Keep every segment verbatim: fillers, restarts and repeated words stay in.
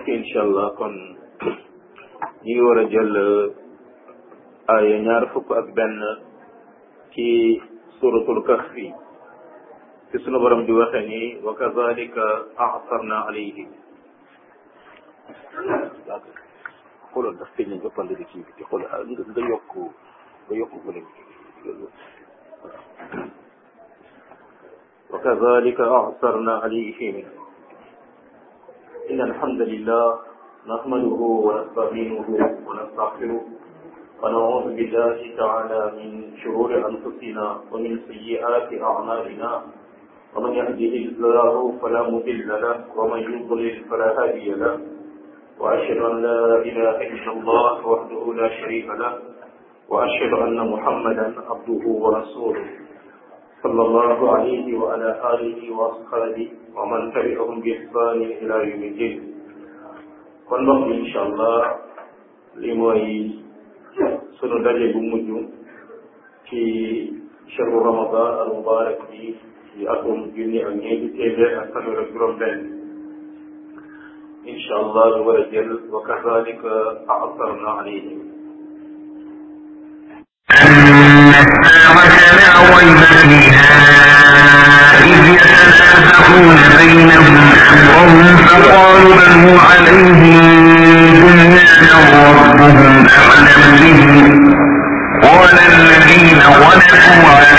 mbokk incha allah kon ñi ngi war a jël aaya ñaar fukk ak benn ci suratul kahfi ci sunu borom di waxe ni wa kadhalika a'sarna alayhim xoolal daf feeñ nga pand di kii bi xool nga nga yokk nga yokk ko leen wa kadhalika a'sarna alayhim إن الحمد لله نحمده ونستعينه ونستغفره ونعوذ بالله تعالى من شرور أنفسنا ومن سيئات أعمالنا ومن يهده الله فلا مضل له ومن يضلل فلا هادي له وأشهد أن لا إله إلا الله وحده لا شريك له وأشهد أن محمدا عبده ورسوله صلى الله عليه وعلى آله وأصحابه ومن تبعهم بإحسان إلى يوم الدين kon mbokk bi incha allah li mooy sunu daje bu mujj ci shahru ramadan al mubarak bi ci atum junni ak ñeenti téeméer ak fanweer ak juróom benn incha allah lu war a jël wa kadhalika a'sarna alayhim يتنازعون بينهم أمرهم فقالوا بنوا عليهم بنيانا ربهم أعلم بهم قال الذين غلبوا على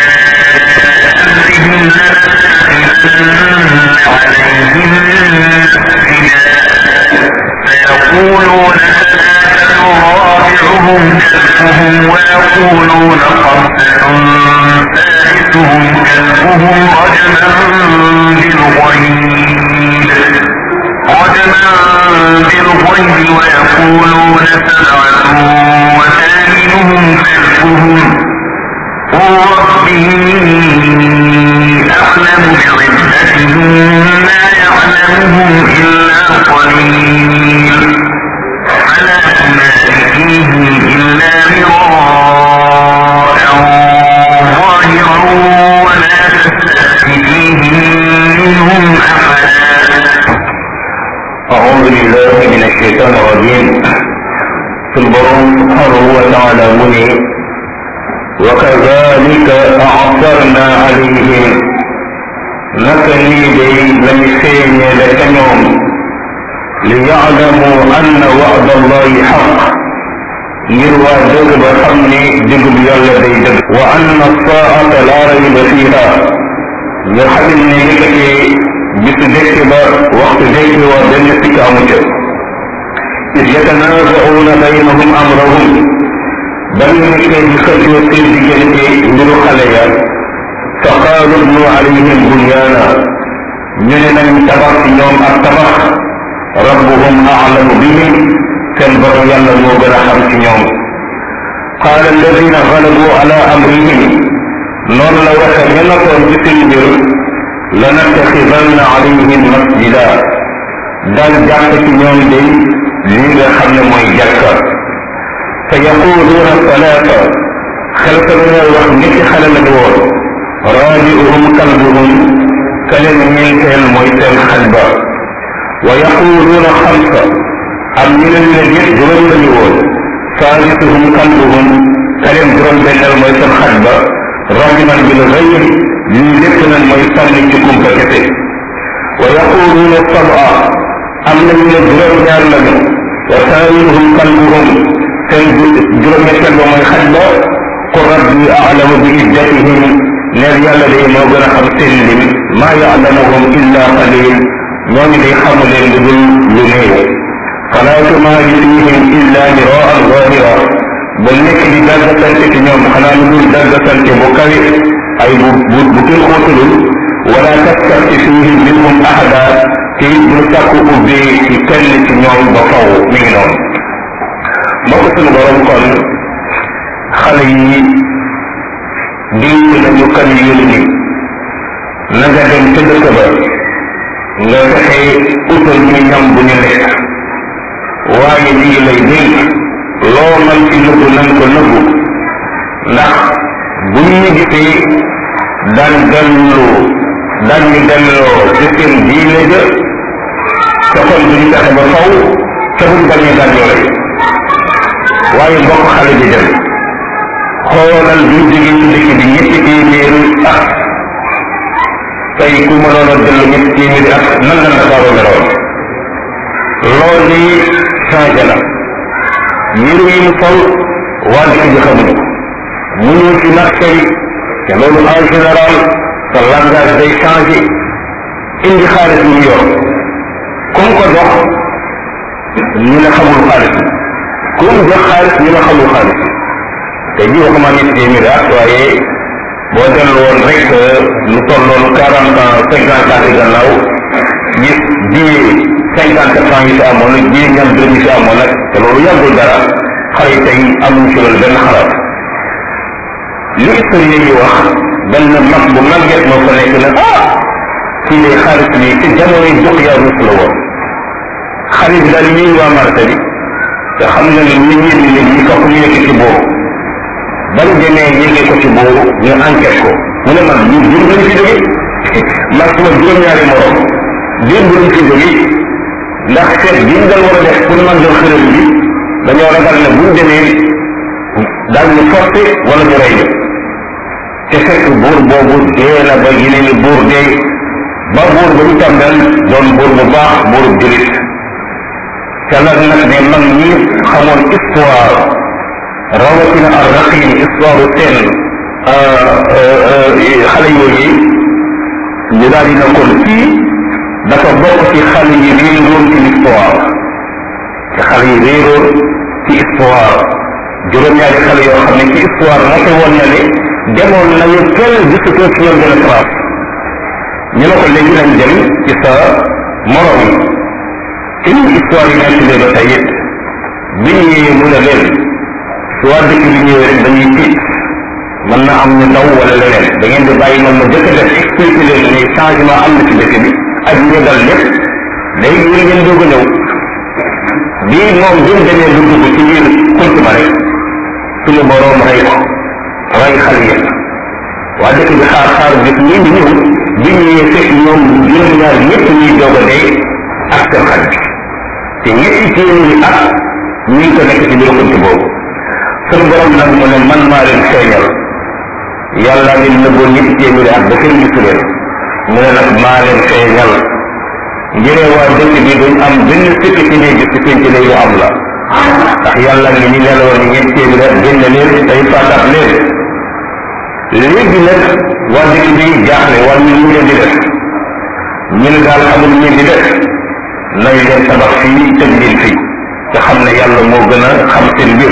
أمرهم لنتخذن عليهم مسجدا فيقولون ثلاثة رابعهم كلبهم ويقولون خمسة ثالثهم كلبهم رجما بالغيب رجما بالغيب ويقولون سبعة وثامنهم كلبهم قل ربي أعلم بعدتهم ما يعلمهم إلا قليل فلا تمار فيهم إلا مراء ظاهرا ولا تستفت فيهم منهم أحدا. أعوذ بالله من الشيطان الرجيم. سبحانه سبحانه وتعالى مني وكذلك أعثرنا عليهم نكني دي لمسين لكنهم ليعلموا أن وعد الله حق يروى دغب خمني دغب يلا دي دغب وأن الساعة لا ريب فيها يحملني لكي بسدك وقت ذيك ودنسك أمجد إذ يتنازعون بينهم أمرهم بل نكي بخطوة الدجنة من خليا فقالوا ابنوا عليهم بنيانا من من تبق يوم التبق ربهم أعلم بهم كالبر يلا موغل خمس يوم قال الذين غلبوا على أمرهم نون لو وخجنكم بسنجر لنتخذن عليهم مسجدا دال جاكت يوم دي ليغا خمنا موي جاكا فيقولون ثلاثة خلق من الوقت نكي خلال دور راجئهم كلبهم كلم ميتين مويتين خلبا ويقولون خمسة أم من الذين جرم اليوم ثالثهم كلبهم كلم جرم بين المويتين خلبا راجما بالغير ليلتنا المويتين لكم بكتين ويقولون السبعة أم من الجرم يعلم وثالثهم كلبهم juróom ñetteel ba mooy xaj ba qul rabbi a'lamu bi iddatihim neel yàlla day moo gën a xam seen lim maa ya'lamuhum illa qalil ñooñu day xamu leen lu dul lu néew fala tumaari fihim illa miraan zahira ba nekk di daggasante ci ñoom xanaa lu dul daggasante bu kawe ay bu bu bu kenn xóotalul wala tastafti fihim minhum ahada te it bul sàkku ubbee ci kenn ci ñoom ba faw mi ngi noonu mbokk suñu borom kon xale yi dénk nañu kan yónni na nga dem ca dëkk ba nga fexe utal ñu ñam bu ñu lekk waaye ñu ngi lay dénk loo man ci nëbbu nañ ko nëbbu ndax bu ñu gisee daan dellu daan ñu delloo ci seen diine ja te kon duñu fexe ba faw te buñ bañee daan ñoo rey waaye mbokk xale bi dem xoolal bi jóge ci dëkk bi ñetti téeméeri at tey ku mënoon a dellu ñetti téeméeri at nan la Ndakaaru meloon loolu ni changé na yëru yi mu sol waa dëkk bi xamuñu mu ñëw ci marché yi te loolu en général sa langage day changé indi xaalis bu mu yor comme ko dox ñu ne xamul xaalis comme jox xaalis ñu ne xamul xaalis te ji waxuma ñetti téeméeri at waaye boo dellu woon rek lu tolloon quarante ans cinquante ans ci gannaaw gis bii cinquante francs yi fi amoon nag bii ñam dërëm yi fi amoon nag te loolu yàggul dara xale yi tey amuñ ci loolu benn xalaat li historien yi wax benn mag bu màgget moo fa nekk ne ah kii de xaalis bi ci jamonoy duq yaa rus la woon xaalis bi daal ñuy waa marché bi te xam nga ne ñi ñi nit ñi fokk ñu nekk ci boobu bañ demee yéegee ko ci boobu ñu enquête ko mu ne man ñu jur lañ fi jóge man suma juróom-ñaari morom démb lañ fi jóge ndax seet bi ñu dal war a def pour man dal xërëm bi dañoo ragal ne buñ demee daal ñu forcé wala ñu rey ñu te fekk buur boobu dee na ba yeneen i buur dee ba buur ba ñu tàmbal doon buur bu baax buurub julit te nag nag ne mag ñi xamoon histoire rawatina ar raqim histoire seen xale yooyu ñu daal di na kon kii dafa bokk ci xale yi réeroon ci l'histoire ci xale yi réeroon ci histoire juróom-ñaari xale yoo xam ne ci histoire nate woon na ne demoon nañu kenn gisutoo ci ñoom gën a trace ñu ne ko léegi nañ dem ci sa morom yi ci histoire yi nettalee ba tey it bi ñëwee mu ne leen su waa dëkk bi ñëwee rek dañuy tiit mën na am ñu daw wala leneen da ngeen di bàyyi man ma jëkk a def expliqué leen ne changement am na ci dëkk bi ak ñu dal lépp léegi ñu ngeen doog a ñëw bii moom bi mu demee lu dugg ci biir kunt ba rek suñu boroom rey ko rey xale yëpp waa dëkk bi xaar xaar gis ñii di ñëw bi ñëwee fekk ñoom juróom-ñaar ñëpp ñuy doog a dee ak seen xale bi te ñetti téeméeri at ñu ngi ko nekk ci biir kunt boobu suñu borom nag mu ne man maa leen feeñal yàlla leen nëbboon ñetti téeméeri at ba kenn gisu leen mu ne nag maa leen feeñal ngir waa dëkk bi duñ am benn sikki ci ne gis ci ne yu am la ndax yàlla ngi ñu neloon ñetti téeméeri at génn leen tey faataat leen léegi nag waa dëkk bi jaaxle waa ñu ñu leen di def ñu ne daal amul ñu di def nañ leen tabax fii tëj leen fii te xam ne yàlla moo gën a xam seen mbir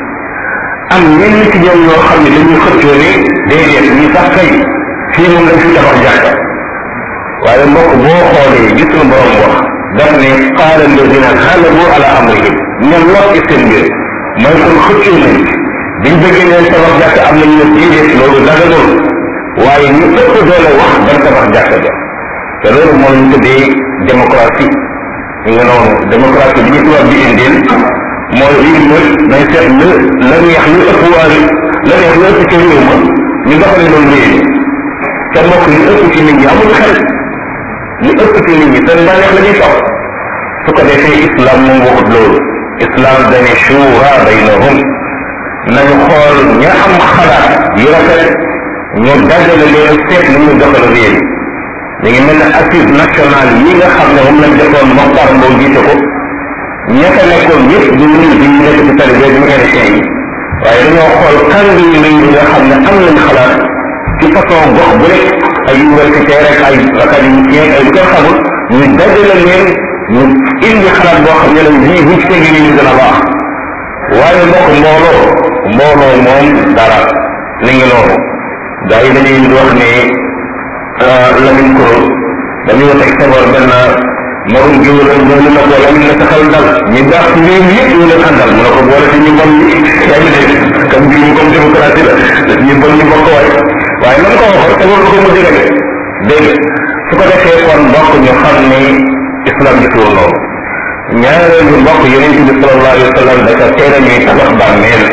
am ñenn ci ñoom ñoo xam ne dañuy xëccoo ne déedéet ñi sax kay fii moom lañ fi tabax jàkka waaye mbokk boo xoolee gis na borom wax daf ne qaala alladina xalabu ala amrihim ñoom lot ci seen mbir mooy kon xëccoo nañ biñ bëggee leen tabax jàkka am nañ ne déedéet loolu daganul waaye ñu ëpp doole wax ban tabax jàkka ja te loolu moo ñu tuddee démocratie ñu nga noonu démocratie bi ñu tubaab bi indil mooy lii mooy nañ seet la la neex lu ëpp waa la neex lu ëpp ci réew ma ñu doxale loolu réew te mbokk li ëpp ci nit ñi amul xel li ëpp ci nit ñi seen bànneex la ñuy topp su ko defee islam moom waxut loolu islam dane shura baynahum nañu xool ña am xalaat yu rafet ñu dajale leen seet ni ñu doxal réew mi ngi mel ne assise nationale yi nga xam ne moom lañ defoon Mokhtar Mbow jiite ko ña fa nekkoon ñëpp du ñu di nekk ci tali bi ñu élection yi waaye dañoo xool kàngi yi yi nga xam ne am nañ xalaat ci façon gox bu nekk ay universitaire rek ay académicien ay lu kenn xamul ñu dajale leen ñu indi xalaat boo xam ne lañ lii buñ ci tegee nii ñu gën a baax waaye mbokk mbooloo mbooloo moom dara li ngi noonu gars yi dañuy wax ne Lamine Kourou dañoo teg sabar benn marum jiw la ñu ne ko Lamine na taxal dal ñu baax ci réew mi yëpp ñu leen àndal mu ne ko boole ci ñu bon ñi yaa ngi dégg comme bii ñu comme démocratie la ñu bon ñu bokk waay waaye nan ko waxoon te loolu ko mu dégg dégg su ko defee kon mbokk ñu xam ne islam gisul loolu ñaareelu mbokk yonent bi sallallahu alayhi wa sallam dafa teel a ñuy tabax bàmmeel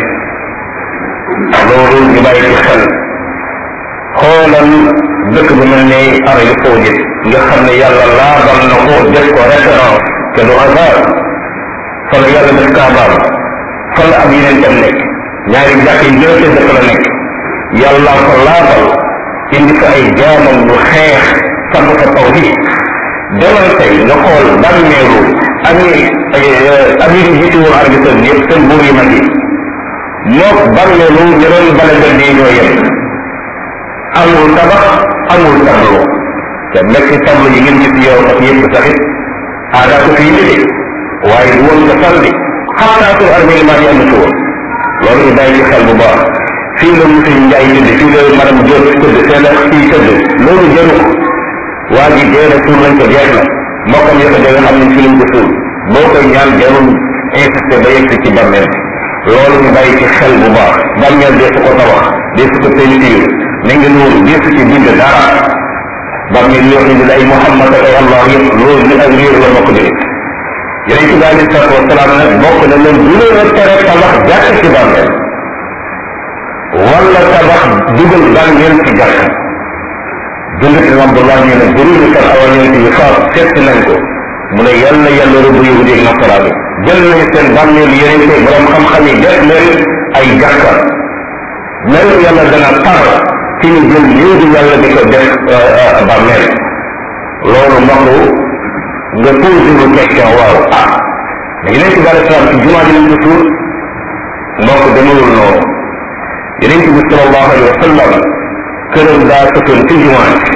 loolu ñu bàyyi ci xel xoolal dëkk bu mel ne Arabie Saoudite nga xam ne yàlla laabal na ko def ko référence te du hasard fa la yàlla def kaabaam fa la ab yeneen tam nekk ñaari jàkk yi gën a tëdd fa la nekk yàlla ko laabal indi fa ay jaamam ñu xeex sàmm fa tawhid demal tey nga xool bàmmeelu ami amiri jiitu woon Arabie Saoudite yëpp seen buur yu mag yi mook bàmmeelu ñu doon bale mbedd yi ñoo yem amul tabax amul tableau te nekk tableau yi ngeen gis yow ak yëpp saxit aadaa ko fii nit waaye du woon ko sànni xataa suñu armée maa ngi am ci woon loolu ñu bàyyi ci xel bu baax fii la monsieur Ndiaye tëdd fii la madame Diop tëdd seen ak fii tëdd loolu jëru ko waa ji dee na suul nañ ko jeex na mbokkam yëpp da nga xam ne fi lañ ko suul boo koy ñaan jarul insisté ba yegg ci bàmmeel loolu ñu bàyyi ci xel bu baax bàmmeel dee su ko tabax dee su ko peinture na nga loolu dee su ci bind dara bàmmeel yoo xam ne ay Muhammad ak ay Allah yëpp loolu li ak réer la bokk jëlee yonent bi alayhi salaatu wasalaam nag bokk na leen du leen a tere tabax jàkk ci bàmmeel wala tabax dugal bàmmeel ci jàkk jullit bi Abdullah ñu ne bëriwul sax awal yonent yi faat seet nañ ko mu ne yàlla yàlla rëbb yahudi ak nasaraan yi jël nañ seen bàmmeel yonent yi borom xam-xam yi def leen ay jàkka mel yàlla dana tar ci ñu jël yéegi yàlla di ko def bàmmeel loolu mbokku nga posé lu question waaw ah yonent bi alayhi salaam ci jumaa ji lañ ko suul mbokk demulul noonu yonent bi sallallahu alayhi wa sallam këram daa sëtoon ci jumaa ji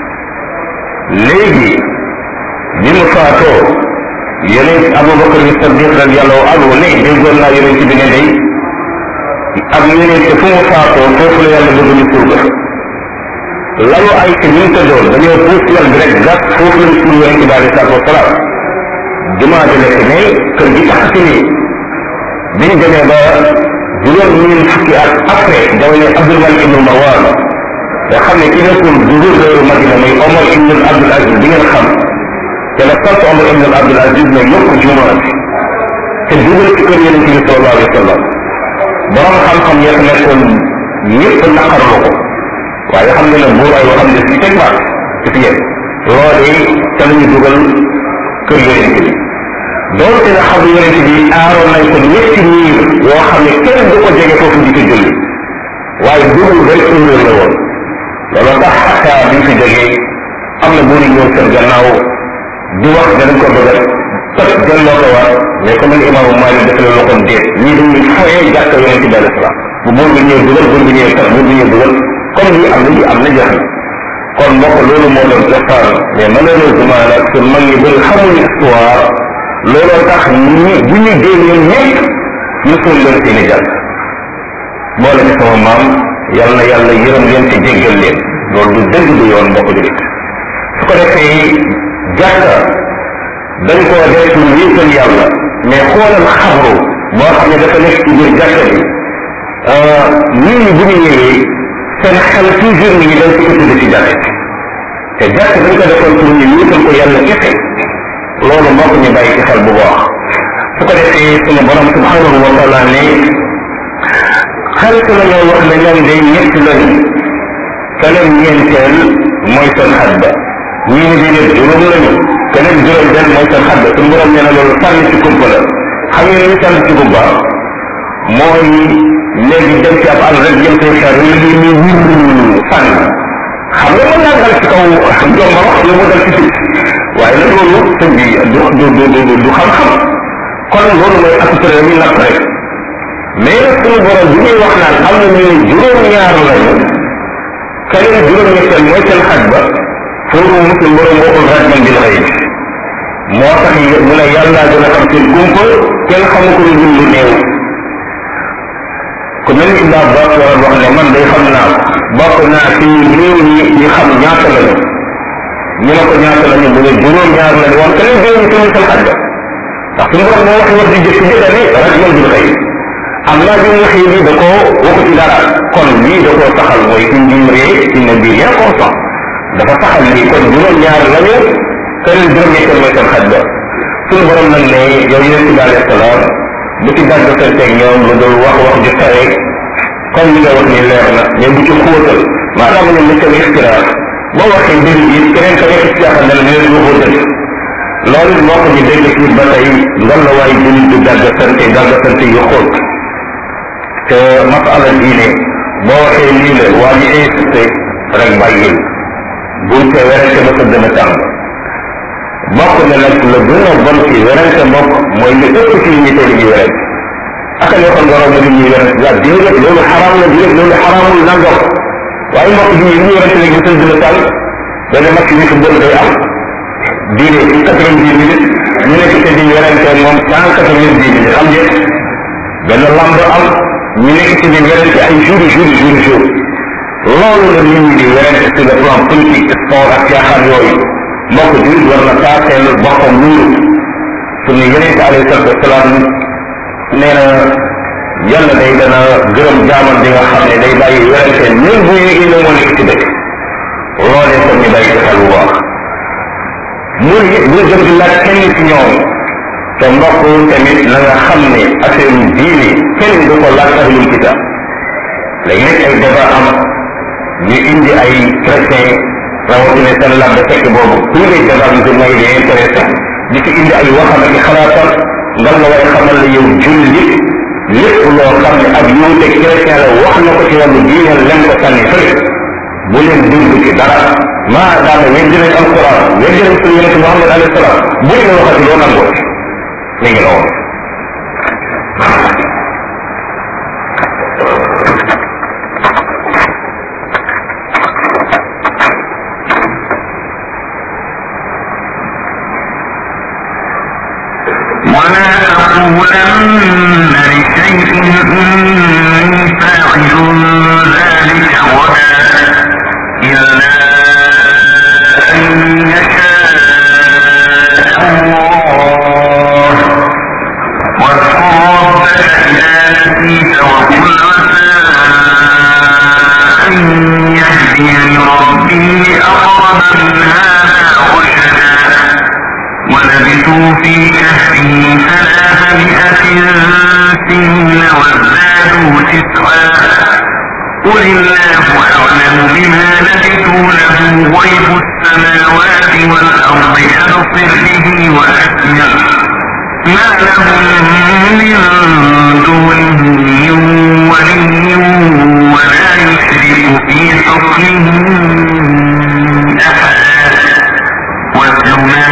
léegi bi mu faatoo yonent Abubakar Siddiq radiyallahu anhu ne déggoon naa yonent bi ne day ak yonent fu mu faatoo foofu la yàlla bëgg ñu suul ko lalu ay ci ñu tëddoon dañoo puus yàlla bi rek gas foofu lañ suul yonent bi alayhi salaatu wasalaam jumaa ji nekk ne kër gi tax ci nii biñ demee ba juróom ñeen fukki at après jamono Abdul Malik ibnu Marwan nga xam ne ki nekkoon gouverneur Madina muy Omar ibn Abdul Aziz bi ngeen xam te la sant Omar ibn Abdul Aziz ne yokk jumaa bi te dugal ci kër yonent bi sallallahu alayhi wa sallam borom xam-xam yëpp nekkoon ñëpp naqarlu ko waaye xam nga ne buur ay waxam ne si teg baat ci fi yéen loolu te la ñu dugal kër yonent bi doonte nga xam ne yonent bi aaroon nañ ko ñetti miir yoo xam ne kenn du ko jege foofu di ko julli waaye dugal rek erreur la woon loolu tax xataa bi fi jógee am na buur yi ñëw seen gannaaw di wax danañ ko bëgg a toj delloo ko war mais comme ni imaamu Maalik def la loxoom déet ñii dañuy fayee jàkka yonent bi alayhi salaam bu buur bi ñëw dugal buur bi ñëw toj buur bi ñëw dugal comme lii am na lii am na jeex na kon mbokk loolu moo doon cosaan mais malheureusement nag su mag ñi bëri xamuñu histoire looloo tax ñi bu ñu dee ñoom ñëpp ñu suul leen seen i jàkk boole ci sama maam yal na yàlla yërëm leen ci jéggal leen loolu du dëgg du yoon mbokk julit su ko defee jàkka dañ koo def lu wéetal yàlla mais xoolal xabru boo xam ne dafa nekk ci biir jàkka bi nit ñi bu ñu ñëwee seen xel toujours mi ngi dañ ko tudd ci jàkka te jàkka dañ ko defoon pour ñu wéetal ko yàlla kese loolu mbokk ñu bàyyi ci xel bu baax su ko defee suñu borom subhanahu wa taala ne xarit la ñoo wax ne ñoom day ñett lañu keneen ñeenteel mooy seen xadda ñii ni déedéet juróom lañu keneen juróom benn mooy seen xadda suñu borom nee na loolu sànni ci kumpa la xam ngeen ni sànni ci kumpa mooy léegi dem ci ab àll rek jëm say xeer yi lii nii wur sànni xam nga mën naa dal ci kaw jomba wax lu mu dal ci suuf waaye nag loolu sëñ bi du du du du xam-xam kon loolu mooy assuré mi natt rek mais nag suñu borom bi ñuy wax naan am na ñu ne juróom-ñaar lañu keneen juróom-ñetteel mooy seen xaj ba foofu mu suñu borom waxul rajman bil xayb moo tax mu ne yàlla gën a xam seen kumpa kenn xamu ko lu dul lu néew ku mel ni Ibn Abbas waral wax ne man day xam naa bokk naa ci réew ñi ñi xam ñaata lañu ñu ne ko ñaata lañu mu ne juróom-ñaar lañu woon keneen juróom ñi suñu seen xaj ba ndax suñu borom moo wax wax di jëkk ji dane rajman bil xayb am naa bi mu waxee lii da koo waxu ci dara kon lii da koo saxal mooy indi ree inna bi rien constant dafa saxal lii kon juróom-ñaar lañu keneen juróom-ñetteel mooy seen xaj ba suñu borom nag ne yow yonent bi alayhi salaam bu ci dagg santeeg ñoom lu dul wax wax ju tare comme li nga wax ni leer na mais bu ci xóotal maanaam ñoom li seen ixtiraaf boo waxee mbir yi keneen ka nekk ci jaaxal ne la ne leen waxoo dëgg loolu mbokk ñu dégg ci ba tey ngal la waay jullit du dàggasante dàggasante yu xóot te masala diine boo waxee lii la waa ñu insisté rek bàyyil buñ te werante ba sa gën a tàng bokk na nag la gën a bon ci werante mbokk mooy li ëpp ci ñi tey ñuy werante aka ñoo xam nga romb nit ñuy werante gaa déedéet loolu xaraam la déedéet loolu xaraamul nangam waaye mbokk bi ñu werante léegi ba sa gën a tàng benn match bi football day am diine ci quatre-vingt-dix minutes ñu nekk ci di werante moom cent quatre-vingt-dix minutes xam ngeen benn lamb am ñu nekk ci di werante ay jours jours jours jours loolu la nit ñi di werante sur le plan politique sport ak caaxaan yooyu mbokk bi war na taateel boppam luuru suñu yeneen alayhi salatu wasalaam nee na yàlla day dana gërëm jaamal bi nga xam ne day bàyyi werante même bu yéegee ne moo nekk ci dëkk loolee tam ñu bàyyi xel bu baax mu bu jëm di laaj kenn ci ñoom te mbokk tamit na nga xam ne affaire diine kenn du ko laaj ahlul kitab léegi nag ay débat am ñu indi ay chrétien rawatina seen làmb fekk boobu tous les débats musulmans yi di intéressant di ci indi ay waxam ak xalaatam ngal la way xamal la yow jullit lépp loo xam ne ak yuute chrétien la wax na ko ci wàllu diine leen ko sànni fële bu leen dégg ci dara maa daana weddi nañ alquran weddi nañ suñu yonente Muhammad alayhi salaam bu ñu la waxati loo nangoo mi ngi noonu ولا تقولن لشيء إني فاعل ذلك غدا إلا أن يشاء الله واذكر ربك إذا نسيت وقل عسى أن يهديني ربي أقرب من هذا رشدا ولبثوا في كهفهم ثلاثمائة سنين وازدادوا تسعا قل الله أعلم بما لبثوا له غيب السماوات والأرض أبصر به وأسمع ما لهم من دونه من ولي ولا يشرك في حكمه أحدا واتل ما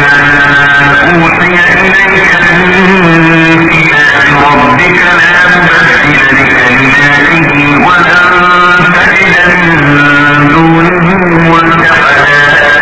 أوحي إليك من كتاب ربك لا مبدل لكلماته ولن تجد من دونه ملتحدا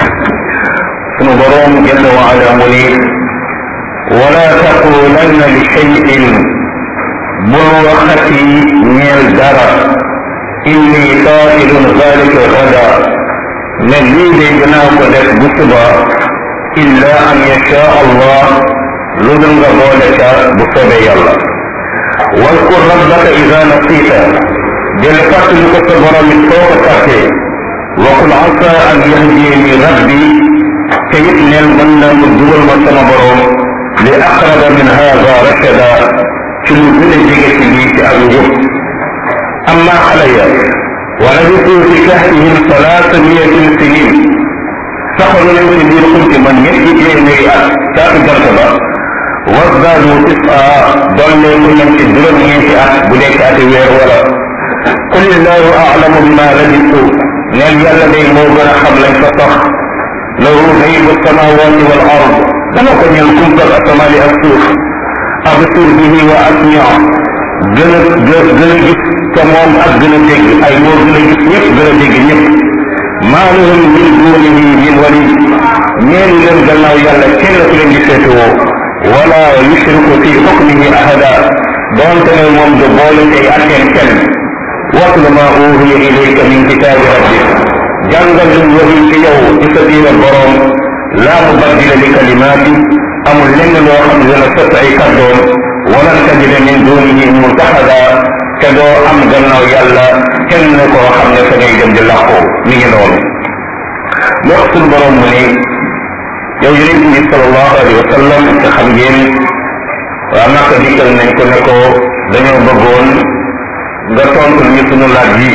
sunu boroom jalla wa ala mu ni wala taqulanna li shay'in bul waxati ñeel dara inni faa'ilun dhalika gada ne lii de dinaa ko def bu suba illa an yasha allah lu dul nga boole ca bu soobee yàlla wadkur rabbaka ida nasita del fàttali ko sa borom it soo ko fàttee waqul asa an yahdiyani rabbi te it neel mën na mu dugal ma sama borom li aqraba min hada rachada ci lu gën a jege ci lii ci ak njub amma xale ya ولبثوا في كهفهم ثلاثمائة سنين saxoon nañ ci biir xunti man ñetti téeméeri at caatu gant ba wasdaadu tisa dollee ko nañ ci juróom-ñeenti at bu dee caati weer wala qul illahu a'lamu bima labisu neen yàlla day moo gën a xam lañ fa sax lahu ghaybu samawati wal ard dana ko ñeel kumpal asamaani ak suuf absir bihi wa asmi' gën a gën a gis ca moom ak gën a dégg ay moo gën a gis ñëpp gën a dégg ñëpp maa lahum min dunihi min wali ñeeni leen gannaaw yàlla kenn ku leen di seetewoo wala yushriku fi hukmihi ahada doonte ne moom du boole tey atteen kenn watlu ma uhiya ilayka min kitaabi rabbik jàngal luñ waxi ci yow ci sa diine boroom laa mubaddila li kalimaati amul lenn loo xam ne dana sëpp ay kàddoom walan tajida min dunihi multahada te doo am gannaaw yàlla kenn koo xam ne fa ngay dem di làqoo mi ngi noonu moo suñ borom mu ne yow yonent bi sallallahu alayhi wa sallam te xam ngeen waa Makka dikkal nañ ko ne ko dañoo bëggoon nga tontu ñu sunu laaj yi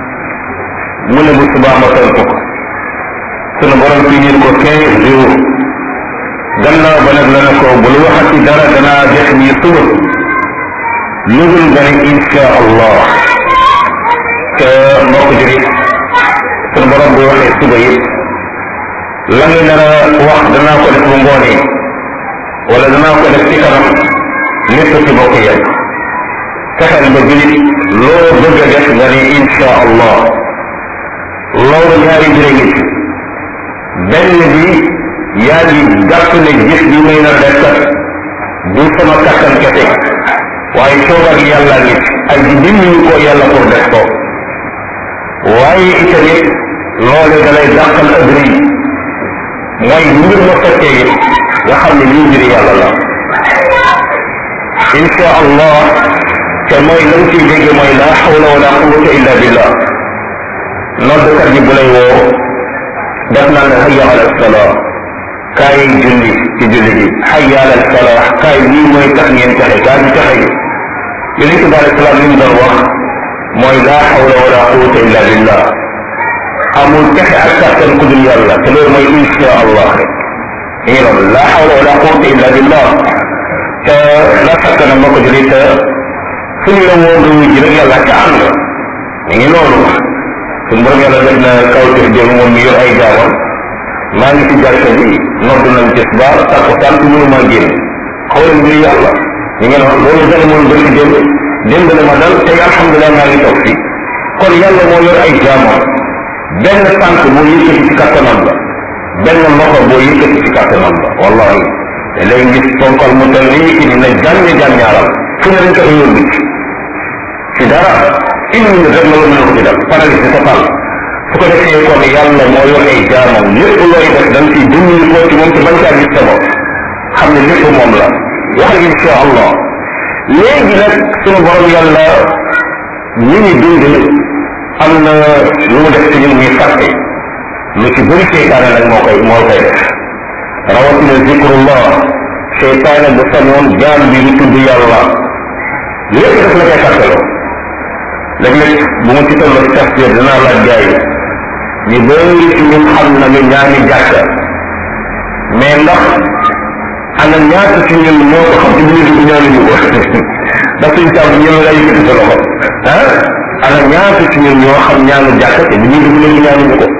mu ne bu subaa ma tontu ko sunu borom fi ñun ko quinze jours gannaaw ba nag la ne ko bul waxati dara danaa def nii suba lu dul nga ne insha allah te mbokk jurit sunu borom bu waxee suba yi la ngay nar a wax danaa ko def bu ngoonee wala danaa ko def ci kanam lépp ci bokk yem fexeel ba julit loo bëgg a def nga ne insha allah loolu ñaari mbir a ngi benn bi yaa ngi jàpp ne gis bi may na def kat du sama kattan kese waaye coobar yàlla ngi ay di dimbali ko yàlla pour def ko waaye itamit loole da lay dàqal ak rëy mooy bu mbir ma fekkee it nga xam ne lii mbiri yàlla la insha allah te mooy lam ciy dégg mooy la hawla wala quwwata illa billah noddkat bi bu lay woo def naan la hayya ala salaa kaay julli ci julli bi hayya ala salaa kaay lii mooy tax ngeen taxe kaa di taxe yi yonent bi alayhi salaam li mu doon wax mooy la hawla wala quwwata illa billah amul taxe ak kattan ku dul yàlla te loolu mooy insha allah rek mi ngi noonu la hawla wala quwwata illa billah te la fekk na moo ko jëli te suñu la woo nga wuy ji rek yàlla ca ànd mi ngi noonu suñu borom yàlla def na kawteef démb moom mi yor ay jaamam maa ngi ci jàkka bi nodd nañ tisbaar takkusaan tu mënu maa génn xoolal mbir yàlla mi ngi noonu loolu gën a mën bëri démb démb la ma dal tey alhamdulilah maa ngi toog fii kon yàlla moo yor ay jaamam benn tànk boo yëkkati ci kattanam la benn loxo boo yëkkati ci kattanam la wallahi te léegi gis tonkal mu tal ni ki ni na jànne jànnaaral fu ne dañ ko yóbbu ci ci dara une minute rek la la mën a ko ci def paralysie totale su ko defee kon yàlla moo yor ay jaamam lépp looy def da nga ciy dimbali ko ci moom te bañ caa gis sa bopp xam ne lépp moom la wax insha allah léegi nag sunu borom yàlla ñi ñu bind am na lu mu def ci ñun muy fàtte lu ci bëri seytaane nag moo koy moo koy def rawatina zikrullah seytaane bu sañoon jaam bi ñu tudd yàlla lépp daf la koy fàttaloo léeg-léeg bu ma ci tolloo ci tafsir dinaa laaj gaa yi ñu bëri ci ñun xam na ñu ñaani jàkka mais ndax ana ñaata ci ñun ñoo ko xam ci bi ñu dugg ñaanuñu ko ndax suñ taw ñëw lay yëkkati sa loxo ah ana ñaata ci ñun ñoo xam ñaanu jàkka te bi ñuy dugg léegi ñaanuñu ko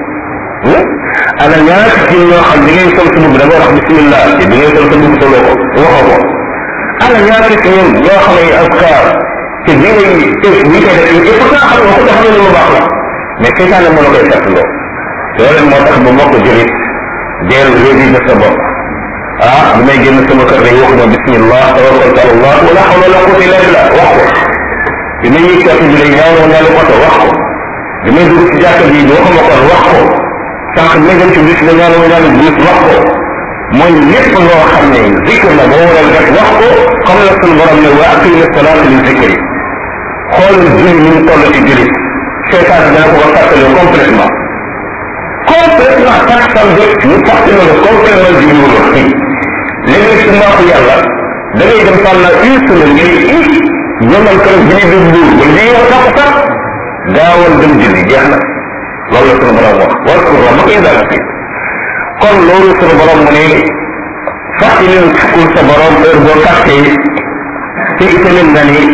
ana ñaata ci ñun ñoo xam di ngay sol sa mbubb da nga wax bismillah te di ngay sol sa mbubb sa loxo waxoo ko ana ñaata ci ñun ñoo xam ay askar te bi ngay tëj bi koy def il faut que xam nga ko xam ne lu baax la mais seytaane moo la koy fàttaloo loolu moo tax ba moo ko jëlit deel révisé sa bopp ah bi may génn sama kër day waxuma bismillah tawakkaltu ala allah wala hawla wala quwwata illa billah wax ko bi may yëg kàttu bi day ñaaw woon yàlla oto wax ko bi may dugg ci jàkka bi waxuma kon wax ko sànq bi may dem ci bis la ñaan woon yàlla bis wax ko mooy lépp loo xam ne zikr la boo waral def wax ko comme la sunu borom ne wa aqimi salaata li zikri xoolal julli ni mu toll ci julli seytaane dana ko ko fàttali complètement complètement tax sam jot ñu fàttali la complètement julli wu la léegi ci mbaaxu yàlla da ngay dem pendant une semaine ngay i jëmal kër bi ñu dugg buur ba lii yow sax sax gaawal dem julli jeex na loolu la sunu borom wax war ko ma koy dara fi kon loolu sunu borom mu ne fàttali fukkul sa borom heure boo fàttee te itamit nga ni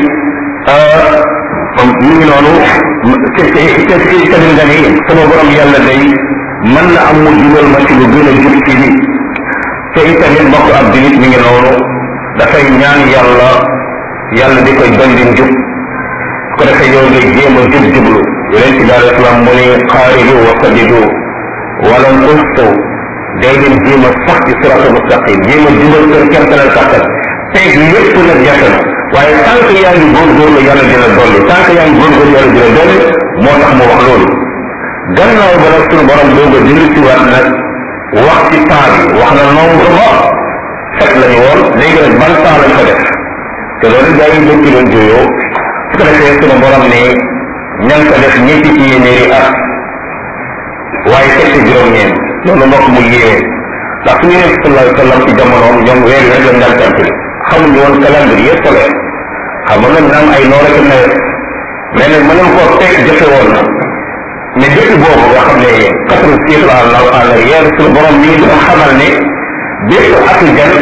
ñu ngi noonu te te te itamit nga ni sama borom yàlla day mën na am mu jubal ma ci lu gën a jub ci lii te itamit mbokk ab julit mi ngi noonu dafay ñaan yàlla yàlla di koy dolli njub su ko defee yow ngay jéem a jub jublu yonent bi alayhi salaam mu ne xaaridu wa sadidu wala ustu day leen jéem a sax ci sirata mustaqim jéem a jubal kër kemtalal kàttan tey lépp nag jafe na waaye tant que yaa ngi góorgóorlu yàlla dina dolli tant que yaa ngi góorgóorlu yàlla dina dolli moo tax mu wax loolu gannaaw ba nag suñu borom doog a dellu si waat nag wax ci temps bi wax na nombre ba fekk lañu woon léegi nag ban temps lañ ko def te loolu gaa yi bëgg ci doon jooyoo su ko defee suñu borom ne ña ngi ko def ñetti téeméeri at waaye fekk juróom-ñeent loolu mbokk mu yéeme ndax suñu nekk sallallahu alayhi wa sallam ci jamonoom ñoom weer yi rek lañ daan calculé xamuñu woon calendrier solaire xam nga nag ay noor ak nawet mais nag mënoon koo teg jafe woon na mais depuis boobu nga xam ne quatre siècles en arrière suñu borom mi ngi doon xamal ne bépp ak jant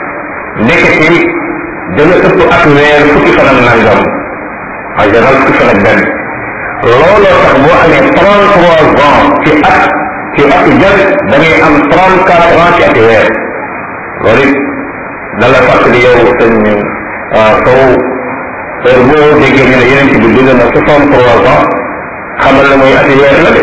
ndekete dana ëpp ak weer fukki fan ak nangam en général fukki fan ak benn looloo tax boo amee trente trois ans ci at ci ak jant da ngay am trente quatre ans ci ati weer loolu it da la fàttali yow sëñ Sow heure boo déggee ñu ne yeneen ci bi dugg na soixante trois ans xamal la mooy ati weer la de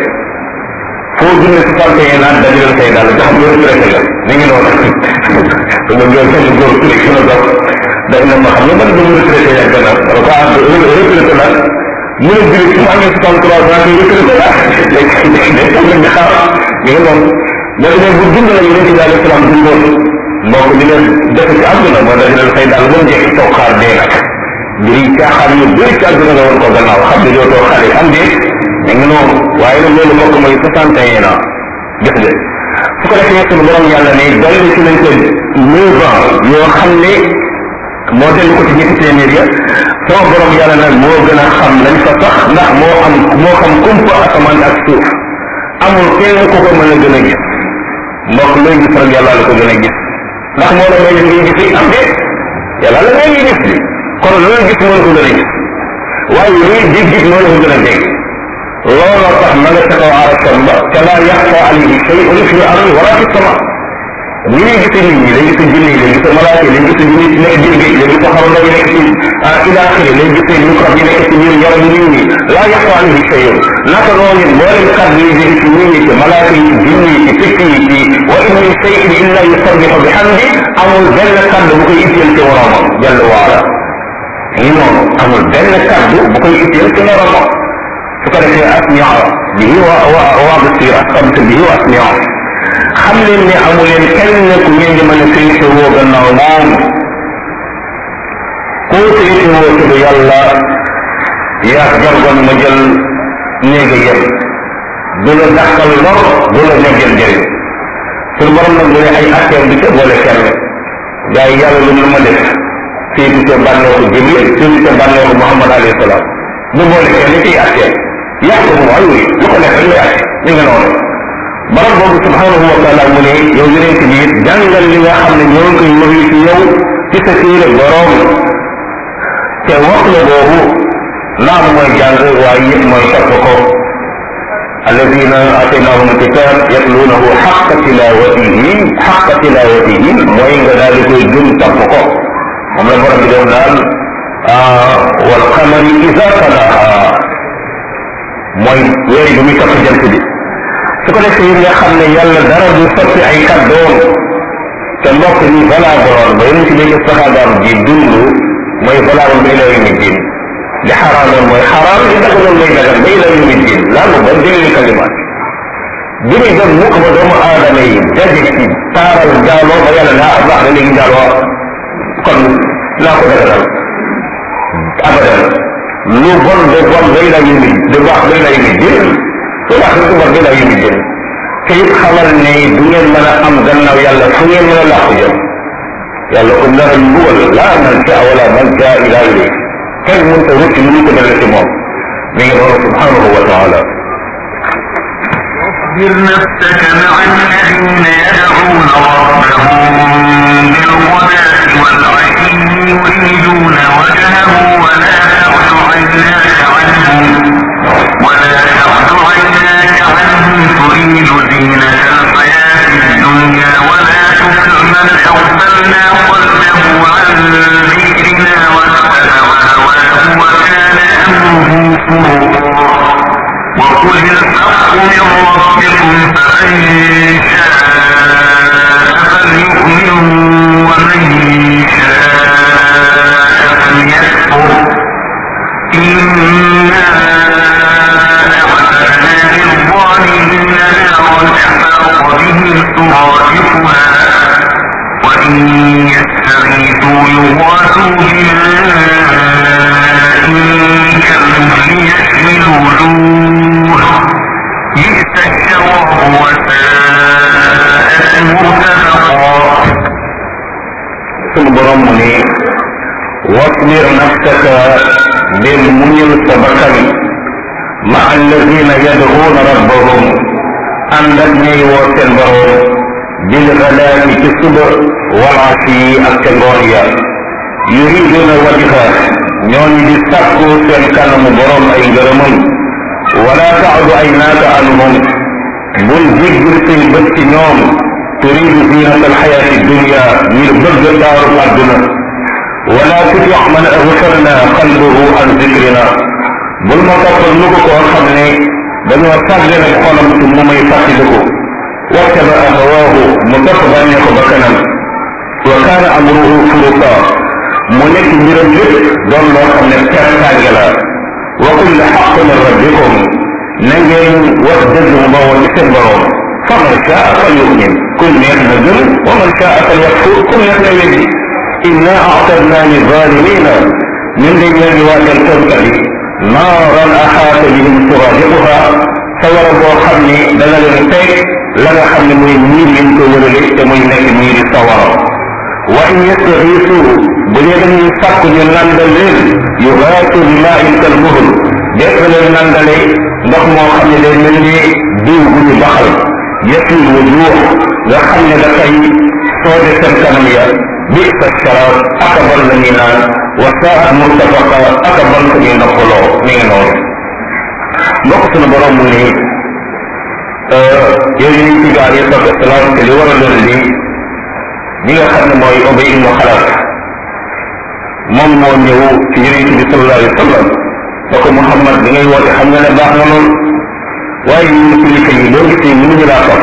foo dund soixante et un ans dajalal say daal nga xam ne retraité la mi ngi noonu dama doon sañ góor tuuti sama dox daf na ma xam nga man dama retraité yàgg na dama ko am retraité la mu ne jëlee su ma amee soixante trois ans koy retraité la léegi day tax nga xaar mi ngi noonu da ne bu dund la yeneen ci daal islam dundoon mbokk li leen def ci àdduna moo dajalal say daal ba mu jekk toog xaar dee nag mbiri caaxaan yu bëri ci àdduna nga war ko gannaaw xam ne dootoo xale am de mi ngi noonu waaye nag loolu bokk mooy soixante et un ans gis nga su ko defee sunu borom yàlla ne dolli si nañ ko neuf ans yoo xam ne moo dellu ko ci ñetti téeméer ya sama borom yàlla nag moo gën a xam lañ fa sax ndax moo am moo xam kumpa asamaan ak suuf amul kenn ku ko mën a gën a gis mbokk looy gis rek yàlla la ko gën a gis ndax moo la may ngay gis am de yàlla la may gis bi kon looy gis moo la ko gën a gis waaye looy dégg gis moo la ko gën a dégg looloo tax ma nga ca kaw arasam ba te laa yaxfa alayhi shay'un fi ardi wala fi sama ni ñuy gise nit ñi léegi gise jinne yi léegi gise malaaka yi léegi gise jinne yi nekk biir géej léegi gise xaru ndaw yi nekk ci ila axiri léegi gise microbe yi nekk ci biir yaram nit ñi laa yaxfa alayhi shay'un naka noonu mboolem kàddu yi jóge ci nit ñi ci malaaka yi ci jinne yi ci picc yi ci wa in min shay'in illa yusabbihu bihamdi amul benn kàddu bu koy itteel ci woroomam jalla waala ngi noonu amul benn kàddu bu koy itteel ci woroomam su ko defee asmi'a bihi wa wa wa basir asabtu bihi wa asmi'a xam leen ne amu leen kenn ku ngeen di mën a féetewoo gannaaw moom koo féetewoo ci du yàlla yaa jargoon ma jël néega yem du la dàqal lor du la ñaggal njëriñ suñu borom nag mu ne ay acteur bi ca boole kenn gaa yi yàlla lu mu ma def féetu ca bànneexu Jibril féetu ca bànneexu Muhammad alayhi salaam du boole kenn ciy acteur yàq ko mu waay lu ko def rek lay acte li nga noonu borom boobu subhanahu wa taala mu ne yow yeneen ci biir jàngal li nga xam ne ñoo ngi koy ñëwi ci yow ci sa téere borom te wax la boobu naam mooy jàng waaye yëpp mooy topp ko alladina ataynahum alkitab yatlunahu xaqa tilawatihi xaqa tilawatihi mooy nga daal di koy gëm topp ko moom la borom bi def naan wal qamari ida talaha mooy weer bi muy topp jant bi su ko defee nga xam ne yàlla dara du sotti ay kàddoom te mbokk ni valable ba yéen ci léegi saxaabaam ji dund mooy valable ba ilaa yawmi diin li xaraamoon mooy xaraam li daganoon mooy dagan ba ilaa yawmi diin laa mu ba dégli kalimaat bi muy dem mukk ba doomu aadama yi daje ci taaral jaaloo ba yàlla naa baax na léegi jaaloo kon naa ko daganal abadan lu bon de bon ba ilaa yawmi de baax ba ilaa yawmi diin lu baax lu bon ba ilaa yawmi diin te it xamal ne du ngeen mën a am gannaaw yàlla fu ngeen mën a làqu jëm yàlla ko nar a mbugal laa malja wala malja ila ilayh kenn mënta rëcc mënu ko dale ci moom mi ngi noonu subhanahu wa taala واصبر نفسك مع الذين يدعون ربهم بالغداة والعشي يريدون وجهه ولا تعد عيناك عنهم ولا تعد عيناك عنهم تريد زينة الحياة الدنيا ولا تطع من أغفلنا قلبه عن ذكرنا واتبع هواه وكان أمره فرطا وقل الحق من ربكم فمن شاء فليؤمن ومن شاء فليكفر إنا أعتدنا للظالمين نارا أحاط بهم سرادقها وإن يستغيثوا يغاثوا بماء كالمهل يشوي الوجوه بئس الشراب وساءت مرتفقا suñu borom mu ne wasbir nafsaka del muñal sa bakkan ma alladina yad'una rabbahum ànd ak ñay woo seen borom bil ghadaati ci suba wal ashi ak ca ngoon ya yuriduna wajha ñooñu di sàkku seen kanamu borom ay ngërëmam wala taadu aynaaka anhum bul jéggul say bët ci ñoom turidu zinata alxayaati dunia ngir bëgg taaru àdduna wala tuti man aghfalna qalbuhu an zikrina bul ma toppal nu ko koo xam ne dañoo sàggane xolam ci mu may fàttaliku wattaba ahawaahu mu topp bànnee ko ba kanam wa kaana amruhu furuta mu nekk mbiram lépp doon loo xam ne pertaange la wa kulli xaq min rabbikum na ngeen wax dëgg mu bawoo ci seen borom fa man shaa fal yumin kum neex na gëm wa man shaa fal yakfur kum neex na weddi inna a'tadna li zalimina ñun dañ leen di waajal tooñkat yi naaran axaata bihim suradiquha sawara boo xam ni dana leen teg la nga xam ne mooy miir leen ko wërale te muy nekk miiri sawara wa in yastaxiisu bu dee dañuy sàkk ñu nandal leen yugaatu bi maa'in kal muhl def leen nandale ndox moo xam ne day mel ni diw bu ñu baxal yasil wujuh nga xam ne dafay soode seen kanam ya bisa sharaab aka bon la ñuy naan wa saat murtafaqa aka bon ko ñuy noppaloo mi ngi noonu mbokk sunu borom mu ni yow ñu ci gaar yi sallallahu alayhi wa sallam te li war a leen lii ñi nga xam ne mooy Ubay ibnu Xalaf moom moo ñëw ci yonent bi sallallahu alayhi wa sallam ba ko Muhammad bi ngay woote xam nga ne baax na lool waaye ñun kilifa yi doo gis ni mënuñu laa topp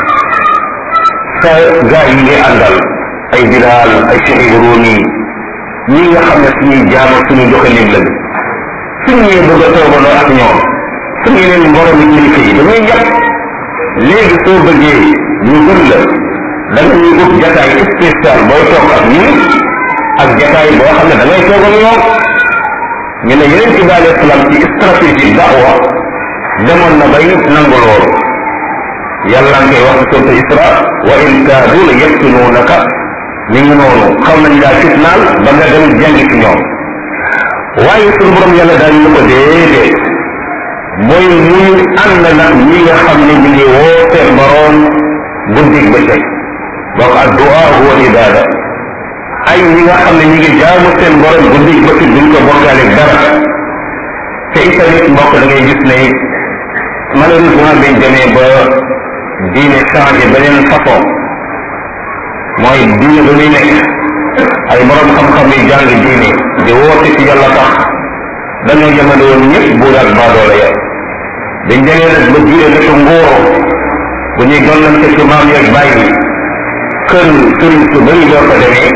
sa gaa yi ngay àndal ay Bilaal ay Cheikh Ibrahima ñi nga xam ne suñuy jaam ak suñuy doxalin lañu suñu ñëwee bëgg a toogandoo ak ñoom suñu yeneen mborom yi kilifa yi dañuy jàpp léegi soo bëggee ñu gën la da nga ñuy ut jataay spécial booy toog ak ñun ak jataay boo xam ne da ngay toog ak ñoom ñu ne yeneen ci daal islam ci stratégie daawa demoon na bay nangu loolu yàlla nga koy wax ci sourate Isra wa in kaadu la yaftinuunaka mi ngi noonu xaw nañ laa fitnaal ba nga dem jàngi ci ñoom waaye suñu borom yàlla daal ñu ko déedéet mooy muy ànd nag ñi nga xam ne ñu ngi woo seen borom guddig bëccëg donc addu'a huwa ibada ay ñi nga xam ne ñu ngi jaamu seen borom guddig bëccëg duñ ko bokkaale dara te itamit mbokk da ngay gis ne malheureusement biñ demee ba diine changé beneen façon mooy diine ba muy nekk ay borom xam-xam yi jàng diine di woote ci yàlla tax dañoo yemale woon ñëpp buur ak baadoole ya dañ demee nag ba diine nekk nguur bu ñuy donnante ci maam yeeg bàyyi kër sëriñ su bëri doo ko demee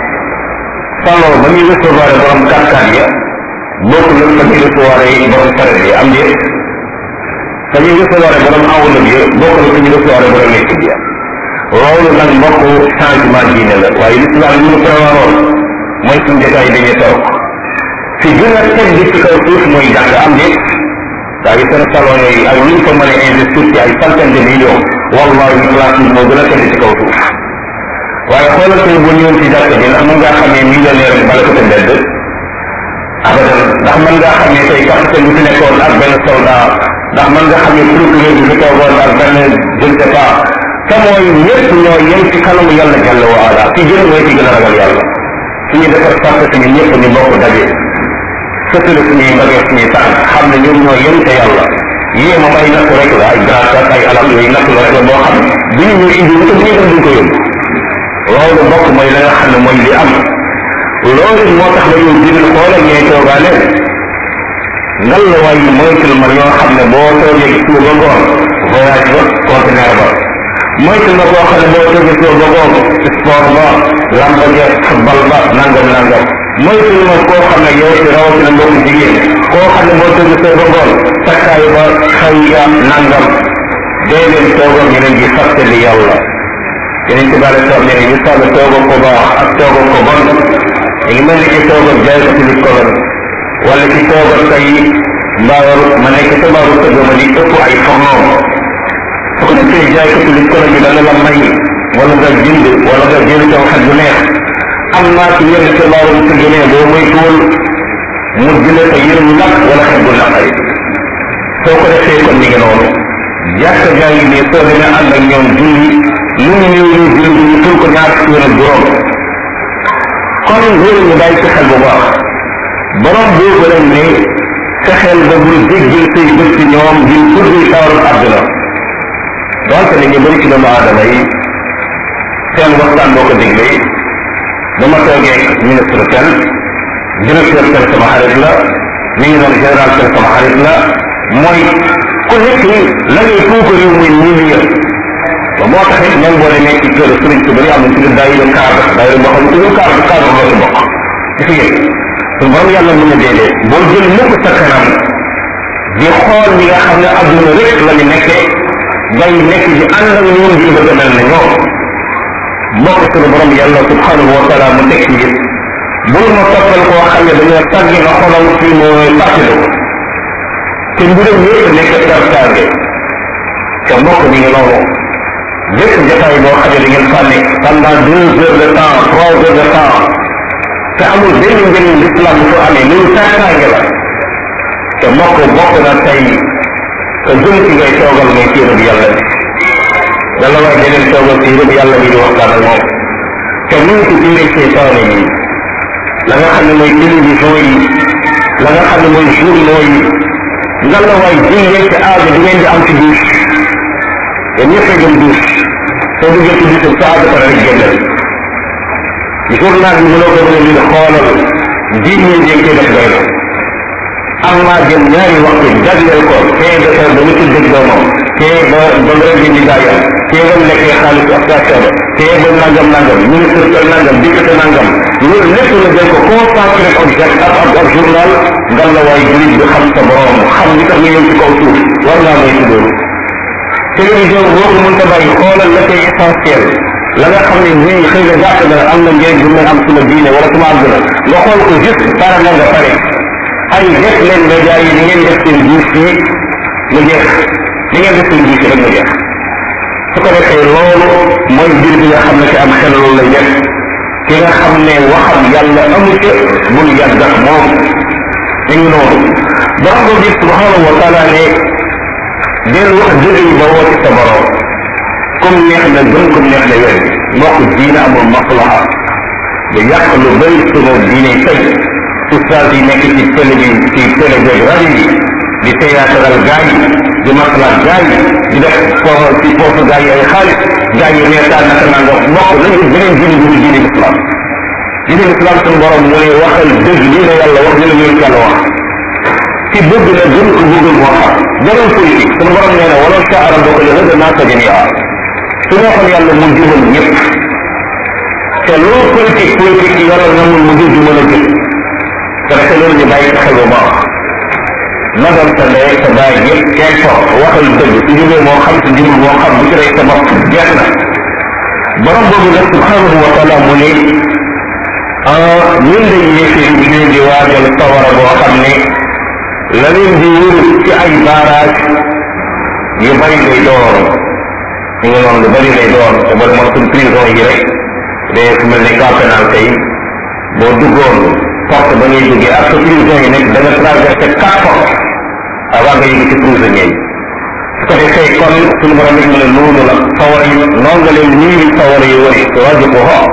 saloo ba ñuy recevoir borom kàttan ya bokk nag fa ñuy recevoir borom saret yi am déet fa ñuy recevoir borom enveloppe ya bokk nag fa ñuy recevoir borom équipe ya loolu nag mbokk changement diine la waaye l'islam li mu prévoiroon mooy suñu jotaay dañuy toog fi gën a teg di ci kaw suuf mooy jàng am déet daa seen salon yooyu ak luñ fa mën a investir ci ay centaine de millions wallahi place bi moo gën a teg ci kaw suuf waaye xoolal tey bu ñëwoon ci jàkk bi ndax mën ngaa xam ne millionnaire bi bala ko te mbedd abadan ndax mën ngaa xam ne tey capitaine bi fi nekkoon ak benn soldat ndax mën nga xam ne procureur bi fi toogoon ak benn je ne sais pas te mooy ñëpp ñoo yem ci kanamu yàlla jàll wa ala ki gën mooy ki gën a ragal yàlla suñu defar sàrt suñu ñëpp ñu bokk daje sëtale suñuy mbagee suñuy tànk xam ne ñoom ñoo yem te yàlla yée moom ay nattu rek la ay grâce ak ay alal yooyu nattu la rek la boo xam bi ñu ñëw indi te bu ñu dem duñ ko yóbbu loolu bokk mooy la nga xam ne mooy li am loolu moo tax ba yow jibil xoolal ñooy toogaaleen ngal la waay moytul ma ñoo xam ne boo toogee suba ba ngoon voyage ba conteneur ba moytul ma koo xam ne boo toogee suba ba ngoon sport ba lamba ja football ba nangam nangam moytul ma koo xam ne yow ci rawatina mbokk jigéen koo xam ne boo toogee suba ba ngoon takkaay ba xaw ya nangam dee leen toogoon ñu leen di fàttali yàlla yeneen ci bàle toog ne ne ñu sàll toogo ko baax ak toogo ko bon ñu ngi mel ni ci toogo jaay ko ci lit kolon wala ci toogo tey mbaaru ma nekk ca mbaaru tëgg ma di ëpp ay fornoom su ko defee jaay ko ci lit kolon bi dana la may wala nga jënd wala nga jënd taw xet bu neex am naa ci yenn ca mbaaru tëgg ne boo muy tuul mu jële sa yërëm nag wala xet bu naqari soo ko defee kon mi ngi noonu jàkk gaa yi ne soo demee ànd ak ñoom julli lu mu ñëw ñu jël ñu tul ko ñaar fukki ak juróom kon loolu ñu bàyyi ci xel bu baax borom boobu lañ ne fexeel ba bul jéggil say bët ci ñoom ngir bëgg tawaru àdduna donte ne ñu bëri ci doomu aadama yi seen waxtaan boo ko déglee dama toogee ministre tel directeur tel sama xarit la mi ngi doon général tel sama xarit la mooy ku nekk la ngay tuuko réew muy million ba moo taxit même boo demee ci kër sëriñ su bëri am na tudd daayira cadre daayira boo xam ne tudd cadre cadre loo ci bokk gis ngeen suñu borom yàlla mën na déedee boo jël mukk sa kanam di xool ñi nga xam ne adduna rek la ñu nekkee bay nekk di ànd ak ñoom di bëgg a mel ne ñoom mbokk suñu borom yàlla subhanahu wa taala mu teg ci it bul ma toppal koo xam ne dañoo tàggi nga xolam fii mooy fàttali te mbiram yëpp nekk tartaange te mbokk mi ngi noonu bépp jotaay boo xam ne da ngeen fànne pendant deux heures de temps trois heures de temps te amul benn njëriñ l'islam bu amee loolu tartaange la te mbokk bokk na tey te jëm ci ngay toogal mooy téere bi yàlla bi yàlla waaye deneen toogal téere bi yàlla bi di waxtaan ak moom te mu ngi ci téere seytaane yi la nga xam ne mooy télévision yi la nga xam ne mooy journaux yi nga la waay ji ngeen ci aajo di ngeen di am ci duus yéen ñëpp a jëm duus soo duggee ci duusam sa aajo pare rek génnal journal bi mënoo ko mën a lii xoolal dix minutes yi koy def doy na am maa jëm ñaari waxtu jagleel ko kee defar ba ñu ci dëgg doomam kee ba ba rek di gaayam kee ba lekkee xaalis association ba kee ba nangam nangam ministre tel nangam député nangam loolu lépp la jël ko concentré objet ak ak ak journal ngan la waay jurit bi xam sa borom xam li tax nga ñëw ci kaw suuf war ngaa moy ci loolu télévision boo ko mënta bàyyi xoolal la koy essentiel la nga xam ne ñii xëy na jàpp na am na njëriñ bu may am suma diine wala suma àdduna nga xool ko juste pare na nga pare ay def leen média yi ni ngeen def seen duus yi mu jeex ni ngeen def seen duus yi rek mu jeex su ko defee loolu mooy mbir bi nga xam ne ci am xel loolu lay def ki nga xam ne waxam yàlla amu ca bul yàgg ak moom ñu ngi noonu borom ko gis subhanahu wa taala ne del wax dëgg yi ba woo ci sa borom comme neex na gëm comme neex na wér mbokk diine amul maslaha da yàq lu bëri sunu diine tey ustaas yi nekk ci télé bi ci télé bi rajo yi di théâtral gaa yi di maslaat gaa yi di def foofu ci foofu gaa yi ay xaalis gaa yi reetaan naka naa nga mbokk nañu beneen diine bu diine islam diine islam sunu borom mu ne waxal dëgg lii la yàlla wax li la ñuy yàlla wax ci bëgg na gën ko bëggul moo xam jarul politique sunu borom nee na wala saa rabbuka li hada naasa jamia su waxoon yàlla mu jubal ñëpp te loolu politique politique yi waral na mun mu jub ju mën a jub te rek loolu ñu bàyyi sa xel bu baax na doon sa ndey sa bàyyi yëpp importe waxal dëgg su jubee moo xam su jubul moo xam bu ci rey sa bopp jeex na borom boobu nag subhanahu wa taala mu ne ñun de yéefee bi leen di waajal sawara boo xam ne la leen di wër ci ay barrage yu bari lay doon ñu ngi noonu lu bari lay doon te bari moom suñ prison yi rek day fu mel ne camp pénal tey boo duggoon porte ba ngay duggee ak sa prison yi nekk da nga traversé quatre portes avant nga yëg ci prisonniers yi su ko defee kon suñu borom rek mu ne noonu la sawar yi noonu nga leen nii sawar yi wëri te wàjju ko xoo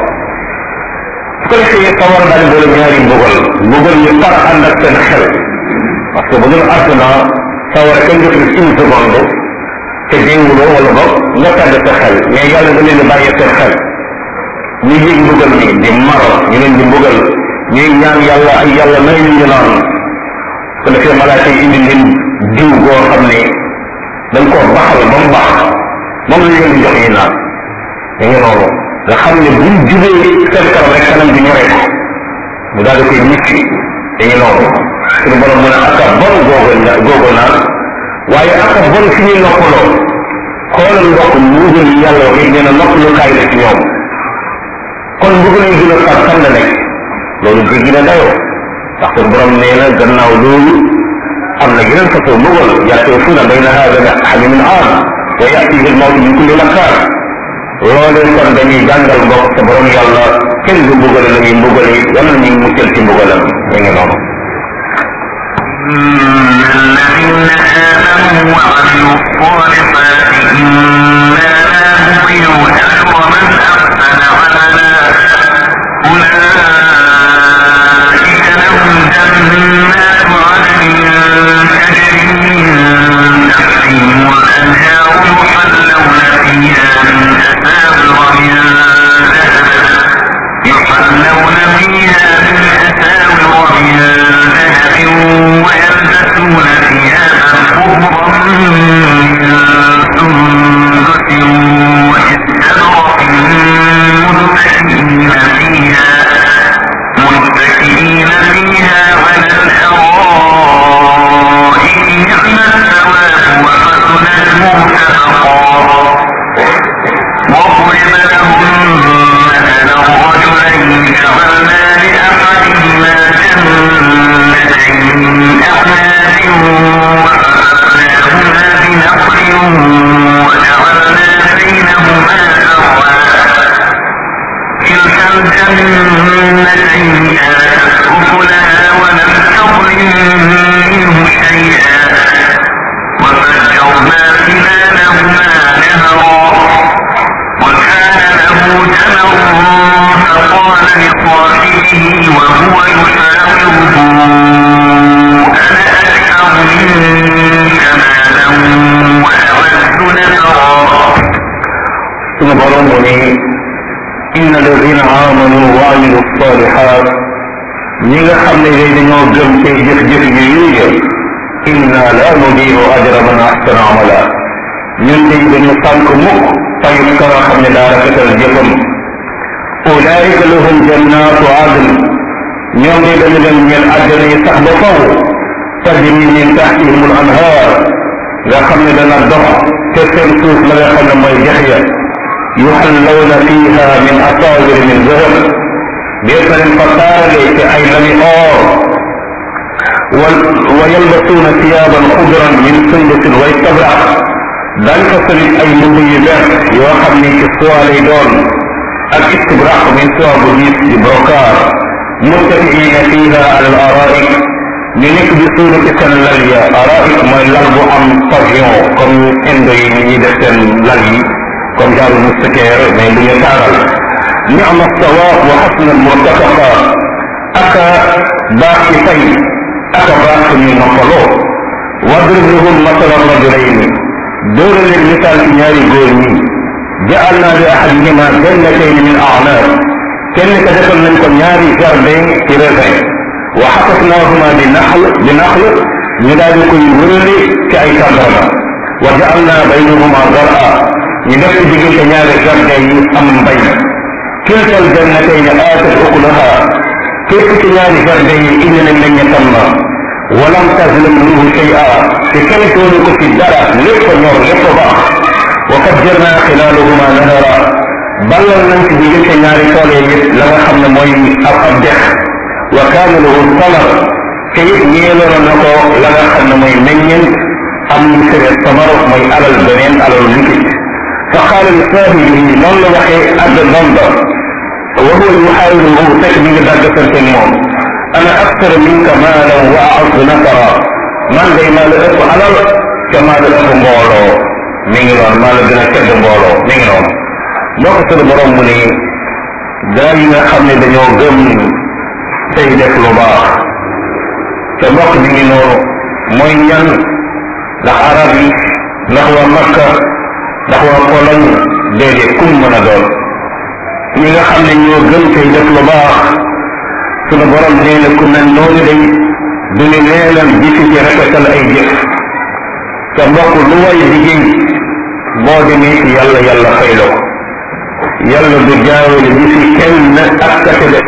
su ko defee sawar daal boole ñaari mbugal mbugal ñu tar ànd ak seen xel parce que bu dul àdduna sawar kenn def une seconde te déewuloo wala boog nga tàgg sa xel mais yàlla da leen di bàyyi seen xel ñu yëg mbugal ni di maro ñu leen di mbugal ñuy ñaan yàlla ay yàlla may ñu ñu naan su defee malaaka yi indi leen diw goo xam ne dañ koo baxal ba mu baax moom la leen di jox yi naan da nga noonu nga xam ne buñ jubee seen kanam rek kanam bi ñoree ko mu daal di koy nit da nga noonu suñu borom mu ne aka bon googu googu naan waaye aka bon fi ñuy noppaloo xoolal mbokk mbugal yi yàlla wax nee na noppalu kaay la ci ñoom kon mbugal yi gën a far fan la nekk loolu jéggi na dayoo ndax suñu borom nee na gannaaw loolu am na yeneen façon mbugal yatuufuuna bayna haada hamiimun aan wa ya'tiihi al-mawtu min kulli makaan loolee kon dañuy jàngal mbokk sa borom yàlla kenn du mbugale la ñuy mbugale yàlla ñuy muccal ci mbugalam da nga noonu الذين آمنوا وعملوا الصالحات إنا لا نضيع أجر يحلون فيها من أساور من ذهب ويلبسون ثيابا خضرا من سندس واستبرق متكئين فيها متكئين فيها على الأرائك نعم الثواب وحسنت مرتفقا. واضرب لهم مثلا الرجلين جعلنا لأحدهما جنتين أعناب وحفظناهما بنخل وجعلنا بينهما زرعا كلتا الجنتين آتت أكلها ولم تظلم منه شيئا وفجرنا خلالهما نهرا وكان له ثمر فقال لصاحبه وهو يحاوره أنا أكثر منك مالا وأعز نفرا. ثم برمني إن الذين آمنوا وعملوا الصالحات ñi nga xam ne day dañoo gëm tey jëf-jëf yu yiw inna la nudii'u ajra man ahsana amala ñun day dañu sànk mukk fayut ka nga xam ne daa rafetal jëfam. ulaika lahum jannatu adn ñoom day dañu leen ñeel àjjana yi sax ba faw tajri min tahtihim al anhaar nga xam ne dana dox te seen suuf la nga xam ne mooy dex ya yuhallawna fiha min asaawir min zahab dees na leen fa taarale ci ay lami or wa yalbasuuna thiyaaban xudran min sundusin wa istabraq daañ fa solit ay mbubb yu vert yoo xam ni ci soie lay doon ak istibraq min soie bu diis di brocart muttakiina fiha ala al araik ñu nekk di suulu ci seen lal ya araik mooy lal bu am pavillon comme indo yi ni ñuy def seen lal yi comme genre moustiquaire mais lu ñu taaral ni'ma sawaab wa xasna murtafaqa aka baax ci fay aka baax suñuy noppaloo wadrib lahum masala rajulayni dóora leen misaal ci ñaari góor ñi ja'alna li ahadihima jannatayn min a'naab kenn ka defal nañ ko ñaari jardin ci raisin wa xafafnaahuma bi naxl bi naxl ñu daal di koy wërale ci ay tàndarma wa ja'alna baynahuma zar'a ñu def ci diggante ñaari jardin yi am mbay kilta al jannatayn aatat ukulaha képp ci ñaari jardin yi indi nañ meññatam ma walam tazlam minhu shay'a te kenn toonu ko ci dara lépp ñor lépp baax wa fajjarna xilaalahuma nahara ballal nañ ci diggante ñaari tool yi la nga xam ne mooy ab ab dex wa kaana lahu samar te it ñeeloon na ko la nga xam ne mooy meññeen am lu sere samar mooy alal beneen alal liquide fa qaala li saahibihi noonu la waxee àgg ndomba wa huwa yuxaawiruhu fekk mi ngi dagg sante moom ana akthar minka maalan wa a'azzu nafara man day maa la ëpp alal te maa la ëpp mbooloo mi ngi noonu maa la gën a tedd mbooloo mi ngi noonu moo ko sunu borom mu ni gaa yi nga xam ne dañoo gëm tey def lu baax te mbokk mi ngi noonu mooy ñan ndax arab yi ndax waa Makka ndax waa Pologne déedéet kum mën a doon ñi nga xam ne ñoo gëm tey def lu baax sunu borom nee na ku mel noonu day du ni neenal jëfi ci rafetal ay jëf te mbokk lu way liggéey boo demee ci yàlla yàlla fay la ko yàlla du jaawale jëfi kenn ak kese def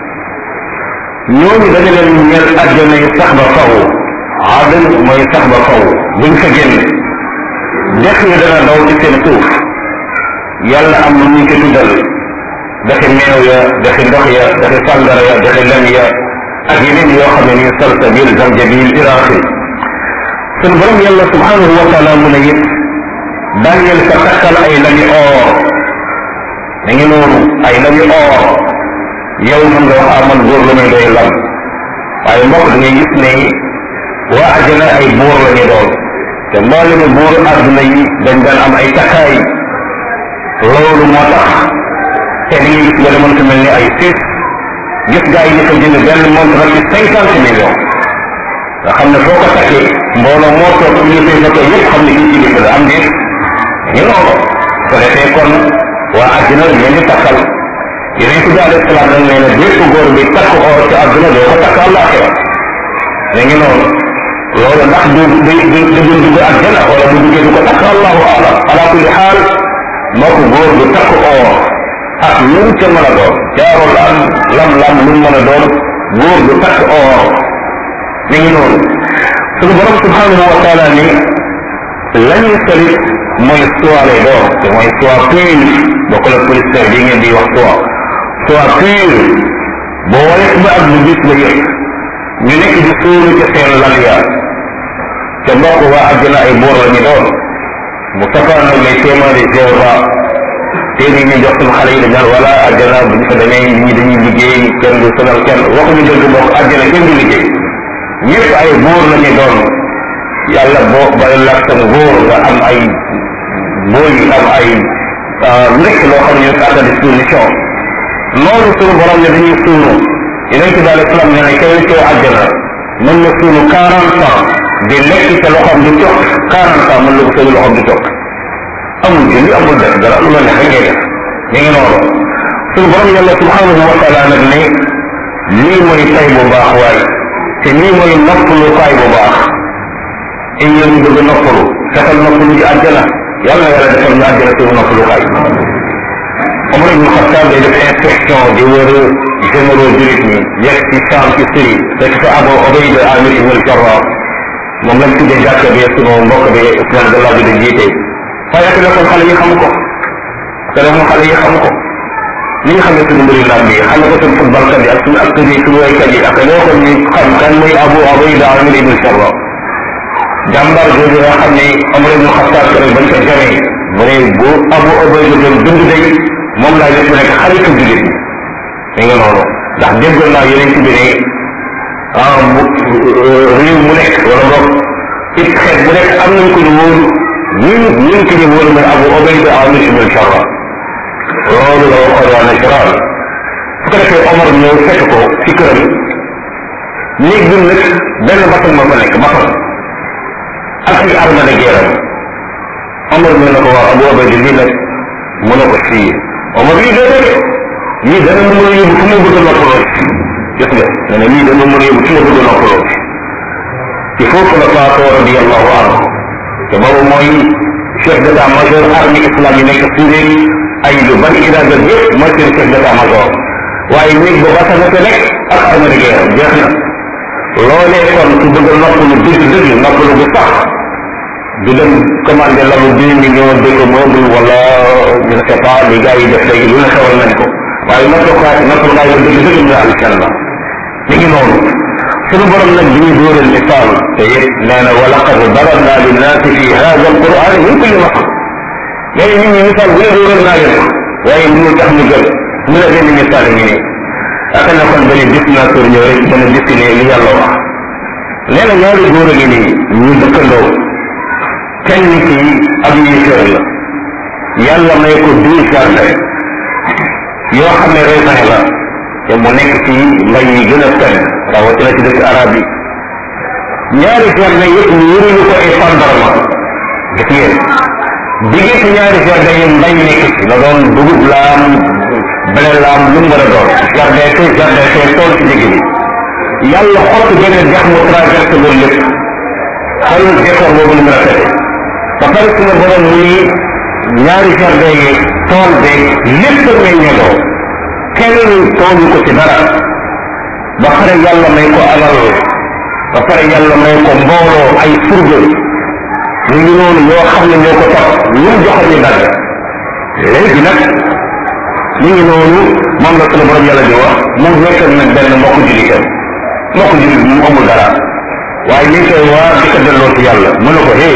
ñooñu dañu leen ñeel àjjana yi sax ba faw adal mooy sax ba faw buñ fa génn dex yi dana daw ci seen suuf yàlla am na ñu ko tuddal daxi meew ya daxi ndox ya daxi sàngara ya daxi lem ya ak yeneen yoo xam ne ni salsabil zanjabil iraqi sunu borom yàlla subhanahu wa taala mu ne it daan leen fa takkal ay lami or da ngi noonu ay lami or yow mën nga wax aman góor la muy doy lam waaye mbokk da ngay gis ne waa àjjana ay buur la ñu doon te mboolemi buur àdduna yi dañ daan am ay takkaay loolu moo tax te da ngay gis nga demoon ko mel ni ay six gis gaa yi ni ko jënd benn montre ci cinquante millions nga xam ne foo ko takkee mbooloo moo toog ñu koy photo yëpp xam ne kii ci gis la am déet ñu noonu ko defee kon waa àddina leen di takkal yeneen ci daal islam nag nee na bépp góor bi takk or ci àdduna doo ko takk àllaaxira da ngi noonu loolu ndax du du du du dugg àjjana wala bu duggee du ko takk allahu alam ala kulli xaal moo ko góor du takk or ak lu mu ca mën a doon jaaroo lam lam lam lu mu mën a doon góor du takk or mi ngi noonu suñu borom subhanahu wa taala ni la ñuy solit mooy soie lay doon te mooy soie pure boo ko la policier bi ngeen di wax soie soie pure boo waree ba ak lu gis la yëpp ñu nekk di suulu ca seen lal ya te mbokk waa àjjana ay boor la ñu doon bu safaan nag les témoins de Jéhovah téere yi ñu jox suñu xale yi dañ naan wala àjjana bu ñu fa demee ñi dañuy liggéey kenn du sonal kenn waxuñu dëgg mbokk àjjana kenn du liggéey ñëpp ay boor la ñu doon yàlla boo bari la sa góor nga am ay booy am ay lekk loo xam ne ñu à ta disposition noonu suñu borom ne dañuy suunu yeneen ci daal islam ne ne kenn ci àjjana mën na suunu quarante ans di lekk ca loxoom di toog quarante ans mën na ko suunu loxoom di toog amul julli amul def dara lu la neex ngay def ñu ngi noonu suñu borom yàlla subhanahu wa taala nag ne lii mooy tay bu baax waaye te lii mooy noppalu kaay bu baax in yéen ñu bëgg noppalu fexeel noppalu ji àjjana yàlla na yàlla defal ñu àjjana suñu noppalu kaay Omar ibn Khattab day def inspection di wër généraux jurit ñi yegg ci Sham ci Syrie fekk fa Abu Ubayda Amir ibn al-Jarrah moom lañ tuddee jàkka bi sunu mbokk bi Ousmane Dalla bi di jiite waaye téléphone xale yi xam ko téléphone xale yi xam ko ni nga xam ne suñu mbiri lamb yi xam ne ko suñu footballkat yi ak suñu acteurs yi suñu waykat yi ak loo xam ni xam kan mooy Abu Ubayda Amir ibn al-Jarrah jàmbar jooju nga xam ne Omar ibn Khattab keroog bañ ko jamee mu ne bu Abu Ubayda doon dund day moom laa def mu nekk xaritu jullit mi nga noonu ndax déggoon naa yeneen ci bi ne ah bu réew mu nekk wala boog it xeet bu nekk am nañ ko ñu wóolu ñun ñun ki ñu wóolu mooy Abu Ubayda Amir ibn al-Jarrah loolu la waxoon waa nasaraan su ko defee Omar ñëw fekk ko ci këram néeg bi nag benn basan ma fa nekk basan ak ay arme de guerre Omar ñëw na ko waaw Abu Ubayda lii nag mu ne ko fii Omar lii déedéet lii dana ma mën a yóbbu fu ma bëgg a noppaloo gis nga nee na lii dana mën a yóbbu fu ma bëgg a noppaloo ci foofu la faatoo radiyallahu anhu te boobu mooy chef d'état major armée islam yi nekk Syrie ay lu bari Irak ak yëpp mooy seen chef d'état major waaye néeg ba basa na te nekk ak armée de guerre jeex na loolee kon su bëgg a noppalu dëgg dëgg noppalu bu sax du dem commandé lalu deux millions de meuble wala je ne sais pas li gars yi def léegi lu ne xewal nañ ko waaye nattukaay nattukaay ba dëgg dëgg nga aljanna mi ngi noonu suñu borom nag bi ñuy dóoral misaal te it nee na wa laqad darabna linnaasi fi hada alquran min kulli masal mais nit ñi misaal bu ne dóoral naa leen waaye mënul tax ñu gën mu ne benn misaal ngi nii aka na kon benn dessinateur ñëw rek mën a dessiné li yàlla wax nee na ñaari góor a ngi nii ñu dëkkandoo kenn ki ab yéeféer la yàlla may ko douze jardin yoo xam ne raisin la te mu nekk ci mbay yi gën a tedd rawatina ci dëkk arab yi ñaari jardin yëpp ñu wëruñu ko ay tàndarma gis ngeen diggante ñaari jardin yi mbay nekk ci la doon dugub laam bele laam lu mu mën a doon jardin te jardin te tool ci digg bi yàlla xott beneen jax mu traversé loolu lépp xool décor boobu lu mu rafete ba pare suma borom mu ni ñaari jardin yi tool beeg lépp ngay ñëndoo kenn tooñu ko ci dara ba pare yàlla may ko alal ba pare yàlla may ko mbooloo ay surga ñu ngi noonu ñoo xam ne ñoo ko topp lu mu joxal ñu dagg léegi nag ñu ngi noonu moom la sunu borom yàlla di wax mu nekkal nag benn mbokku jullitam mbokku jullit mu amul dara waaye li koy waar di ko delloo ci yàlla mu ne ko hey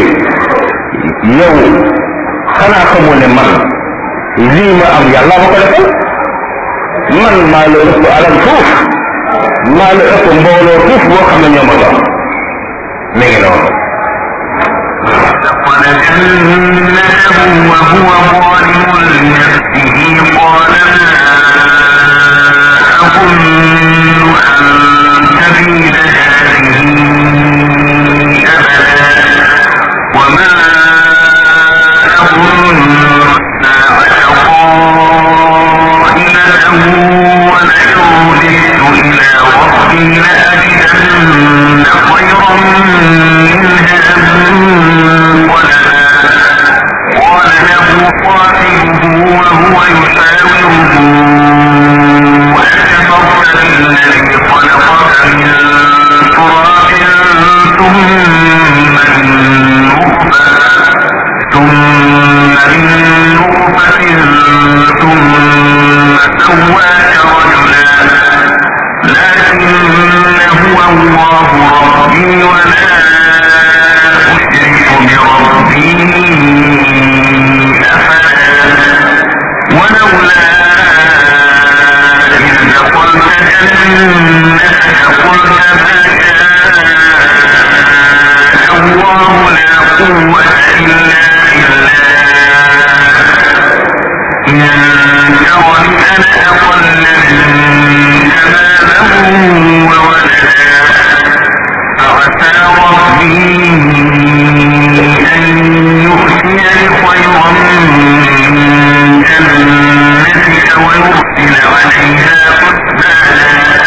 yow xanaa xamoo ne man lii ma am yàlla ma ko defal man maa la ëpp alal fuuf maa la ëpp mbooloo fuuf boo xam ne ñoo ma doon mi ngi noonu وهو ظالم لنفسه قال ما أظن أن تبيد هذه أبدا وما أظن الساعة قائمة إلى ربي لأجدن خيرا منها منقلبا قال له صاحبه وهو يحاوره أكفرت بالذي خلقك من تراب ثم من نطفة ثم من نطفة ثم سواك رجلا لكن هو الله ربي ولا أشرك بربي أحدا ولولا إذ دخلت جنتك قلت ما شاء الله لا قوة إلا بالله إن ترني أنا أقل منك مالا وولدا فعسى ربي أن يؤتيني خيرا من جنتك ويرسل عليها حسبانا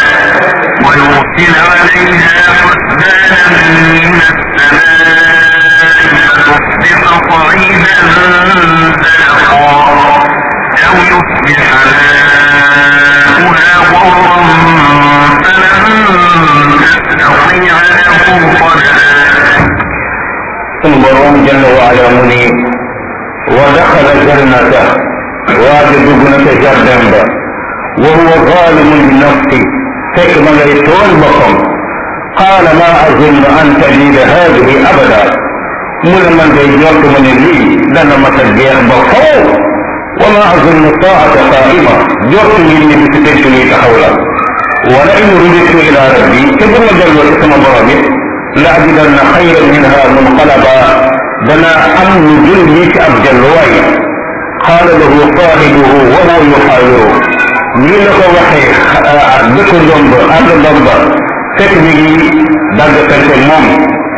ويرسل عليها حسبانا من السماء فتصبح صعيدا زلقا أو يصبح ماؤها غورا فلن تستطيع له طلبا. sunu borom jalla wa ala mu ni wa daxala jannata waaja dugg na ca jardin ba wa huwa zalimun li nafsi fekk ma ngay tooñ boppam qaala ma azunnu an talida hadihi abada mu ne man day jort ma ne lii dana mas a jeex ba faw wa ma azunnu saata qaima jort ngir ni bi si penc luy taxaw la wala in ruditu ila rabbi te bu ma delloo ci sama borom it la ajidanna xayran minha munqalaba dana am lu gën lii ci ab delluwaay qaala lahu saahibuhu wa huwa yuxaawiru nii la ko waxee dëkk ndomba ànd ndomba fekk mi ngi dagg fente moom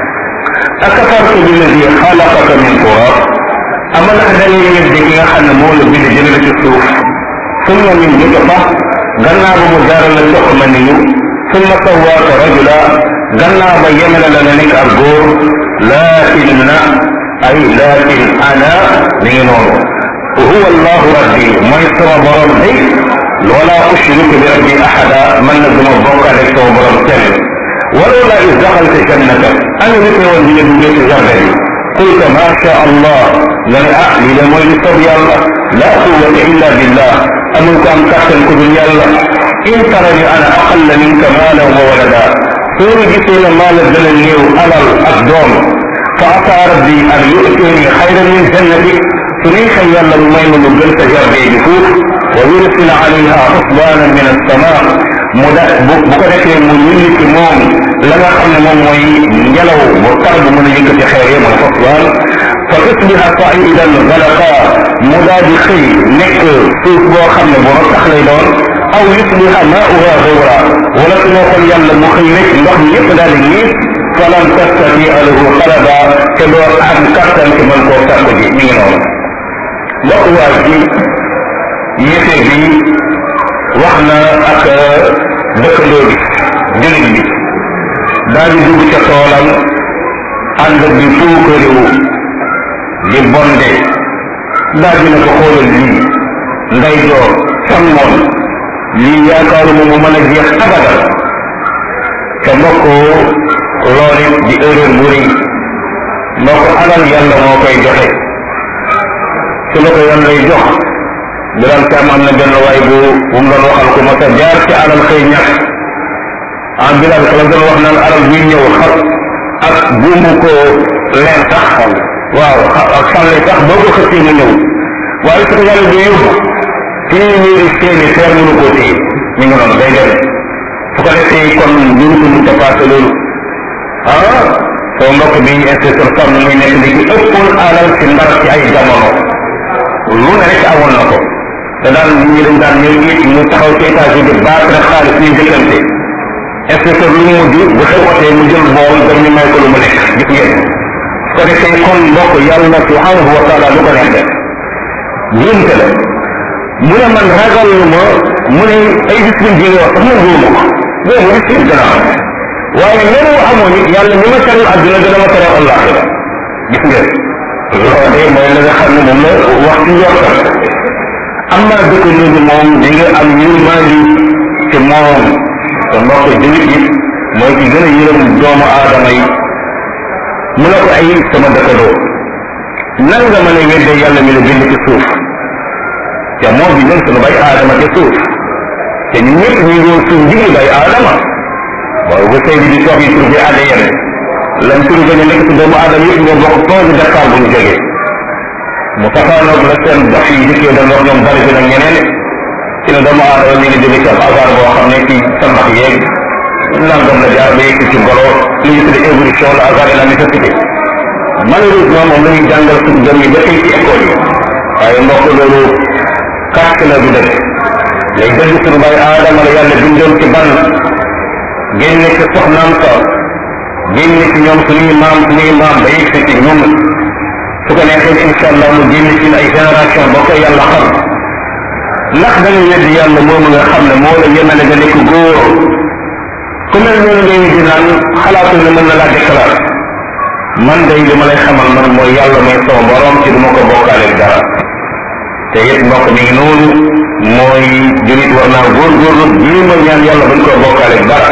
akafarta billadi xalaqaka min turab ama ndax da ngay weddi ki nga xam ne moo la bind jëmale ci suuf summa min nutfa gannaaw ba mu jaaral la jox ma niyu summa sawaaka rajula gannaaw ba yemele la nga nekk ak góor laakin na ay laakin ana mi ngi noonu huwa allahu rabbi mooy sama borom day wala ushriku bi rabbi ahada man nag duma bokkaale ak sama borom kenn walola is daxalta jannatak ana lu teewoon bi nga duggee ci jardin bi qulta ma sha allah nga ne ah lii de mooy li sob yàlla la quwwata illa billah amul ko am kàttan ku dul yàlla in tarani ana aqalla minka maalan wa walada soo gisee ne maa la gën a néew alal ak doom fa asa rabbi an yu'tini xayran min jannati su neexee yàlla mu may ma lu gën sa jardin bi fuuf wa yursila alayha usbanan min as-sama mu da bu bu ko defee mu yulli ci moom la nga xam ne moom mooy ngelaw bu tar bu mën a yëkkati xeer yi mooy usbaan fa tusbiha sa'idan zalaqa mu daal di xëy nekk suuf boo xam ne bu tax lay doon aw yusbiha maa'uha ghawra wala su neexoon yàlla mu xëy rek ndox mi yëpp daal di ñiis falam tastati'a lahu talaba te doo am kattan ci mën koo sàkku ji mi ngi noonu mbokk waa ji yéefee bi wax na ak dëkkandoo bi jullit bi daal di dugg ca toolam ànd bi puukariwu di bonde daal di na ko xoolal lii nday joor sammoon lii yaakaaruma mu mën a jeex abadan te mbokk loolu it di erreur bu rëy mbokk alal yàlla moo koy joxe su la ko yàlla lay jox biral kam am na benn waay bu bu mu doon waxal ko mos a jaar ci alal xëy ñàkk ah bilal ka la doon wax naan alal buy ñëw xar ak buumu ko leen sax waaw ak sànni sax boo ko xëccee mu ñëw waaye su ko yàlla di yóbbu téeméeri seeni feer mënu koo téye ñu ngi noonu day dem su ko defee kon ñu ko mun a passé loolu ah soo mbokk bi inspecteur Sam muy nekk li ci ëppoon alal ci ndar ci ay jamono lu ne rek amoon na ko te daal nit ñi dañ daan ñëw it mu taxaw ci étage bi baat rek xaalis ñuy jëkkante inspecteur lu mu mujj bu xewatee mu jël bool dem ñu may ko lu mu nekk gis ngeen su ko defee kon mbokk yàlla subhanahu wa taala lu ko neex def njuumte la mu ne man ragal ma mu ne ay bis bi nga wax sax man góoma ko boobu risque dana am waaye même bu amoon it yàlla ni ma teral àdduna dana ma teral àllaaxira gis nga loolee mooy la nga xam ne moom la wax ci njortam am naa dëkkandoo bi moom di nga am yërmande ci moom te mbokk jullit yi mooy ci gën a yërëm doomu aadama yi mu ne ko ay sama dëkkandoo nan nga mën a wedde yàlla mi la bind ci suuf te moo bi ñun suñu bay aadama ci suuf te ñun ñëpp ñu ngi woon suuf digg bay aadama waaw ba tey bi di toog yi trouvé A D N lan trouvé ne nekk ci doomu aadama yëpp ñoo bokk pose Dakar bu ñu jógee mu tafaanoog la seen dox yi jëkkee doon wax ñoom bari nag ñeneen ci ne doomu aadama ñu ngi jóge ci ab hasard boo xam ne ci sambax yeeg nangam la jaar ba yegg ci golo li ñu tuddee évolution la hasard et la nécessité malheureusement moom la ñuy jàngal suñu doom yi ba tey ci école yi waaye mbokk loolu kàcc la du dëgg lay dëgg suñu bay aadama la yàlla bindoon ci ban génne ci soxnaam sa génne ci ñoom suñuy maam suñuy maam ba yegg ci ñoom su ko neexee incha allah mu génne ci ay génération ba ko yàlla xam ndax dañu weddi yàlla moomu nga xam ne moo la yemale nga nekk góor ku mel noonu ngay di naan xalaatu ne mën na laa déclaré man day li ma lay xamal man mooy yàlla mooy sama borom ci du ma ko bokkaaleeg dara te it mbokk mi ngi noonu mooy jurit war naa góorgóorlu jéem a ñaan yàlla bañ koo bokkaaleeg dara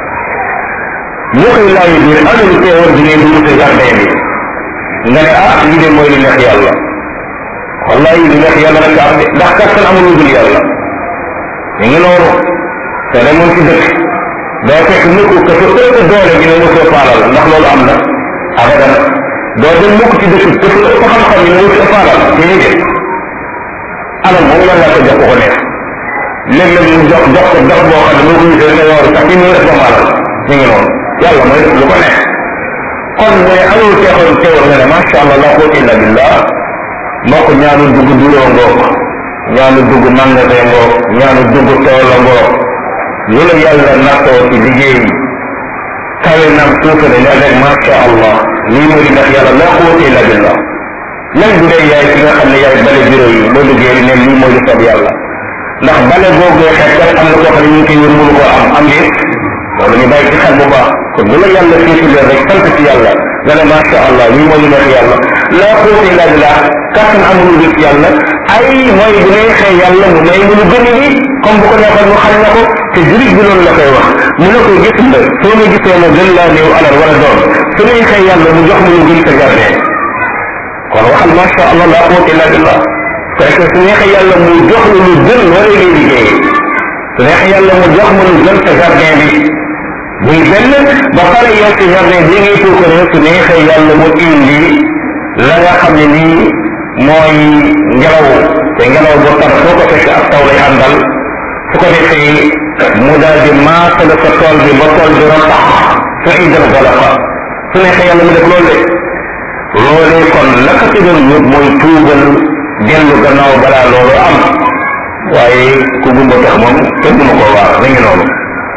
moo koy laayi biir anul teewal di ngeen dugg ci jardin bi nga ne ah lii de mooy li neex yàlla wallahi li neex yàlla rek am de ndax kattan amul lu dul yàlla ñu ngi noonu te demoon ci dëkk doo fekk mukk que fa ëpp doole gi ne mosoo faalal ndax loolu am na abadan doo dem mukk ci dëkk que fa ëpp xam-xam yi ne mosoo faalal déedéet alal moom yàlla ko jox ko ko neex léeg-léeg mu jox jox ko dox boo xam ne moo ko gisee ne yow sax ci mu def ba maalal ñu ngi noonu yàlla mooy def lu ko neex kon mu ne amul teexoon teewal nga ne macha allah la quwwata illa billah mbokk ñaanu dugg bureau ngoog ñaanu dugg magasin ngoog ñaanu dugg tool la ngoog lu la yàlla nattoo ci liggéey kawe naam suufa dañu avec macha allah lii moo di ndax yàlla la quwwata illa billah même bu dee yaay ki nga xam ne yaay bale bureau yi boo duggee ne lii moo di soob yàlla ndax bale googee xeet kat am na koo xam ne ñu ngi koy wër mënu koo am am ngeen loolu ñu bàyyi ci xel bu baax kon bu la yàlla fiifilee rek sant ci yàlla nga ne macha allah lii moo ñu neex yàlla la quwwata illa billah kattan amul lu ci yàlla ay mooy bu neexee yàlla mu may mu lu gën ni comme bu ko neexoon mu xam na ko te jurit bi loolu la koy wax mu ne ko gis nga soo ma gisee ma gën laa néew alal wala doon su neexee yàlla mu jox ma lu gën sa jardin kon waxal macha allah la quwwata illa billah parce que su neexee yàlla mu jox la lu gën wala ngay liggéey su neexee yàlla mu jox ma lu gën sa jardin bi muy benn ba pare yow ci jardin bi ngay tuukaree su neexee yàlla mu indi la nga xam ne nii mooy ngelaw te ngelaw boo tar foo ko fekk ak taw lay àndal su ko defee mu daal di maasale sa tool bi ba tool bi ratax fa indal golafa su neexee yàlla mu def loolu de loolee kon la ko ci doon yóbbu mooy tuubal dellu gannaaw balaa loolu am waaye ku gumba tax moom kenn duma koo waar na ngi noonu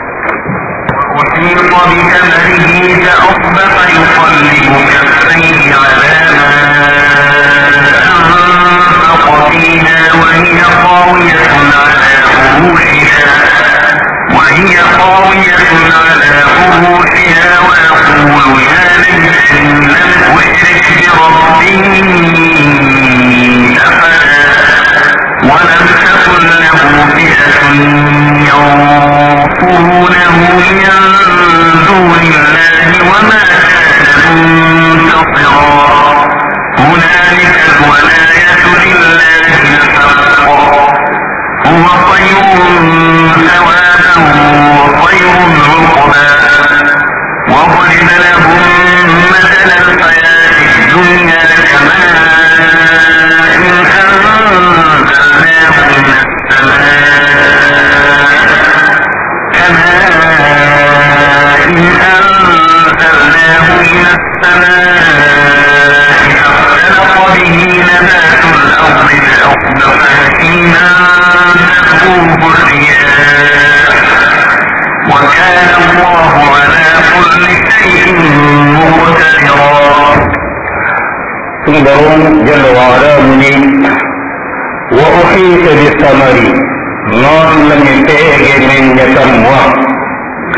وحيط بثمره فأصبح يقلب كفيه على ما أنفق فيها وهي خاوية على عروشها وهي خاوية على عروشها ويقول يا ليتني لم أشرك بربي أحدا ولم تكن له فئة ينصرونه من دون الله وما كان منتصرا هنالك الولاية لله الحق هو خير ثوابا وخير عقبا واضرب لهم مثل الحياة الدنيا كماء أنزلناه من السماء كماء أنزلناه من السماء فاختلط به نبات الأرض فأصبح هشيما تذروه الرياح وكان الله على كل شيء مقتدرا suñu borom jalla wa ala mu ni wa uxiita bi samari noonu la ñu teege meññatam wa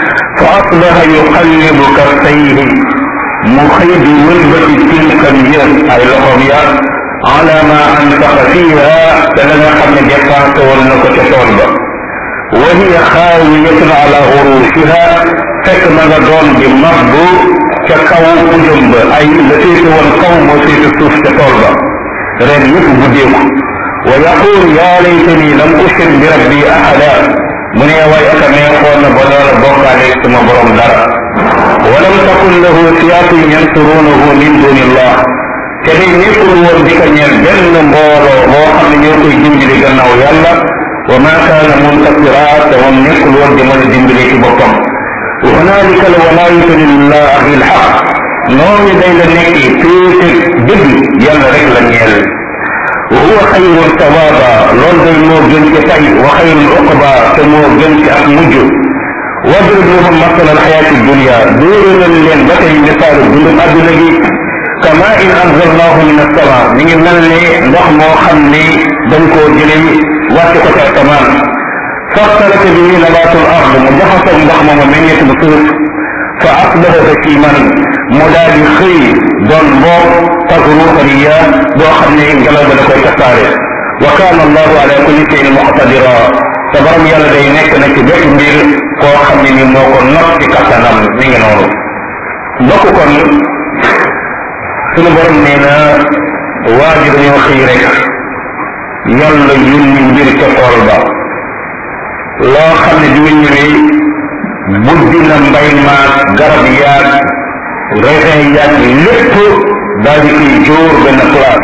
asbaha yuqallibu kaffayhi mu xëy di wëlbati tilkam ya ay loxom ya ala ma anfaqa fiha da la nga xam ne dépensé woon na ko ca tool ba wa hiya xaawiyatun ala urushiha fekk ma nga doon di mabbu ca kaw ujum ba ay la féete woon kaw moo féete suuf ca tool ba ren yëpp guddeeku wa yaqul yaa laytani lam ushrik bi rabbi ahada mu ne waay aka neexoon na ba doon bokkaale sama borom dara wa lam takun lahu fiyatun yansurunahu min dunillah te day nekkul woon di ko ñeel benn mbooloo boo xam ne ñoo koy dimbali gannaaw yàlla wa ma kaana muntasira te moom nekkul woon di mën a dimbali ci boppam wa hunaalika al walaayatu lillahi al haq noonu day la nekk féete dëgg yàlla rek la ñeel wa huwa xayrun sawaaba loolu day moo gën ci tay wa xayrun uqba te moo gën ci ak mujj wadrib lahum masala alxayaati dunia dóoralal leen ba tey misaalu dundum adduna gi kama in anzalnaahu min assama mi ngi mel ne ndox moo xam ne dañ koo jëlee wàcc ko ci asamaan faxtalata bihi nabaatul ard mu jaxasoog ndox mooma meññeet bu suuf fa asbaha hakiman mu daal di xëy doon mboob tazruuha riyaa boo xam ne ngelaw ba da koy tasaare wa kaana allahu ala kulli shay'in muqtadira te borom yàlla day nekk na ci bépp mbir koo xam ne ni moo ko not ci kattanam mi ngi noonu mbokk kon sunu borom nee na waa ji dañoo xëy rek yàlla yónni mbir ca tool ba loo xam ne bi mu ñëwee buddi na mbay maag garab yaag raisin yaag lépp daal di koy jóor benn place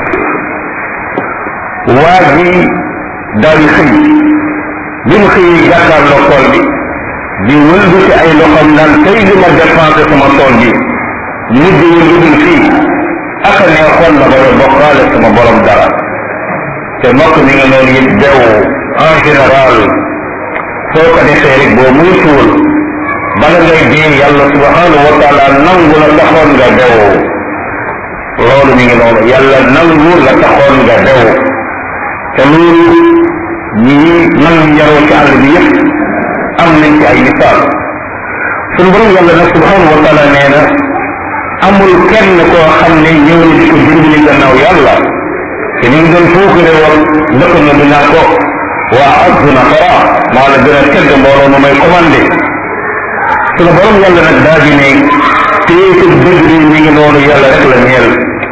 waa ji daal di xëy bi mu xëyee jàkkaarloo tool bi di wëlbati ay loxoom naan tey li ma dépensé sama tool bi mujj wu ludul fii aka neexoon na ba bokkaale sama borom dara te mbokk mi nga noonu it dew en général soo ko defee rek boo muy tuul bala ngay dee yàlla subhanahu wa taala nangu la taxoon nga dew loolu mi ngi noonu yàlla nangu la taxoon nga dew te loolu ñii nan yaroo ci àll bi yëpp am nañ ci ay misaal suñu borom yàlla nag subhanahu wa taala nee na amul kenn koo xam ne ñëw na di ko dimbali gannaaw yàlla te ñu ngi doon fuukare woon dëkk na dinaa ko waa azzu nafara maa la gën a tedd mbooloo mu may commandé suñu borom yàlla nag daal di ne téete dëgg ni mi ngi noonu yàlla rek la ñeel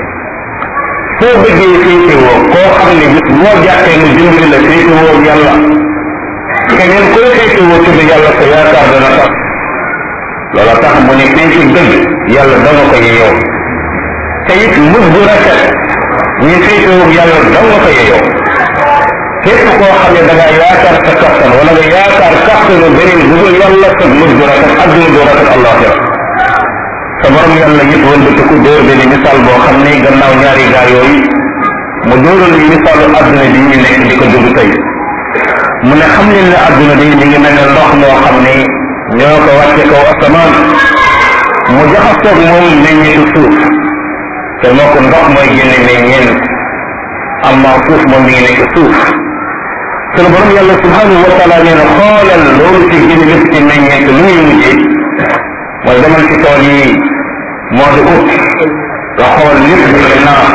soo bëggee féetewoo koo xam ne bis moo jàppee mu dimbali la féetewoo yàlla keneen koy féetewoo tudd yàlla sa yaakaar dana tax loola tax mu ne féete dëgg yàlla danga ko yeyoo te it mujj bu rafet ñu féetewoo yàlla danga ko yeyoo képp koo xam ne da nga yaakaar sa kattan wala nga yaakaar kattanu beneen bu dul yàlla sa mujj bu rafet adduna du rafet àllaaxira sa borom yàlla it wëlbati ku dóor benn misaal boo xam ne gannaaw ñaari gaa yooyu mu dóoral ñu misaalu adduna bi ñu nekk di ko dund tey mu ne xam leen ne adduna bi mi ngi mel ne ndox moo xam ne ñoo ko wàcce kaw asamaan mu jaxasoog moom meññeetu suuf te moo ko ndox mooy génne meññeent amma suuf moom mi ngi nekk suuf sunu borom yàlla subhanahu wa taala nee na xoolal loolu ci génne lépp ci meññeent lu muy mujjee mooy demal ci tool yi moo di ut nga xool lépp mi ngi naat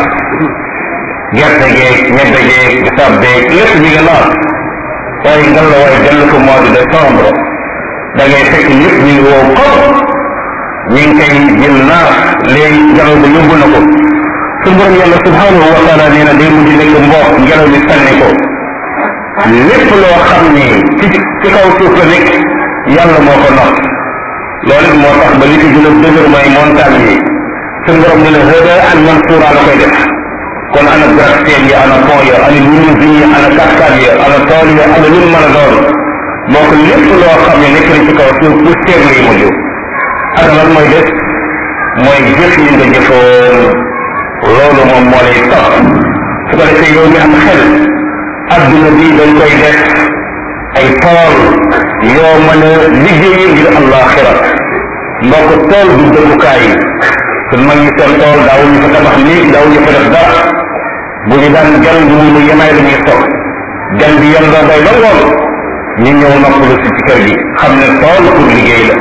gerte geeg ñebbe geeg bisaab beeg lépp mi ngi naat waaye ngal la waaye dellu ko mois de décembre da ngay fekk lépp ñu ngi wow ko ñu ngi koy jël naat léegi ngelaw ba yóbbu na ko suñu borom yàlla subhanahu wa taala nee na day mujj nekk mboq ngelaw li sànni ko lépp loo xam ni ci ci kaw suuf la nekk yàlla moo ko not loolu it moo tax ba li ci gën a dëgër mooy montagne yi suñu borom ne la hada an mansuura la koy def kon ana gratte-ciel yi ana pont ya ana limousine yi ana cascade ya ana tool ya ana lu mu mën a doon moo ko lépp loo xam ne nekk na ci kaw suuf pour teeg lay mujj ana lan mooy def mooy jëf yi nga jëfoon loolu moom moo lay topp su ko defee yow mi am xel adduna bi dañ koy def ay tool yoo mën a liggéey ngir àllaaxira mbokk tool du dëkkukaay suñ mag ñi seen tool daawuñu fa tabax néeg daawuñu fa def dara bu ñu daan gan bu mu yemaay la ñuy toog gan bi yem doo bay ba ngoon ñu ñëw noppalu si ci kër gi xam ne tool pour liggéey la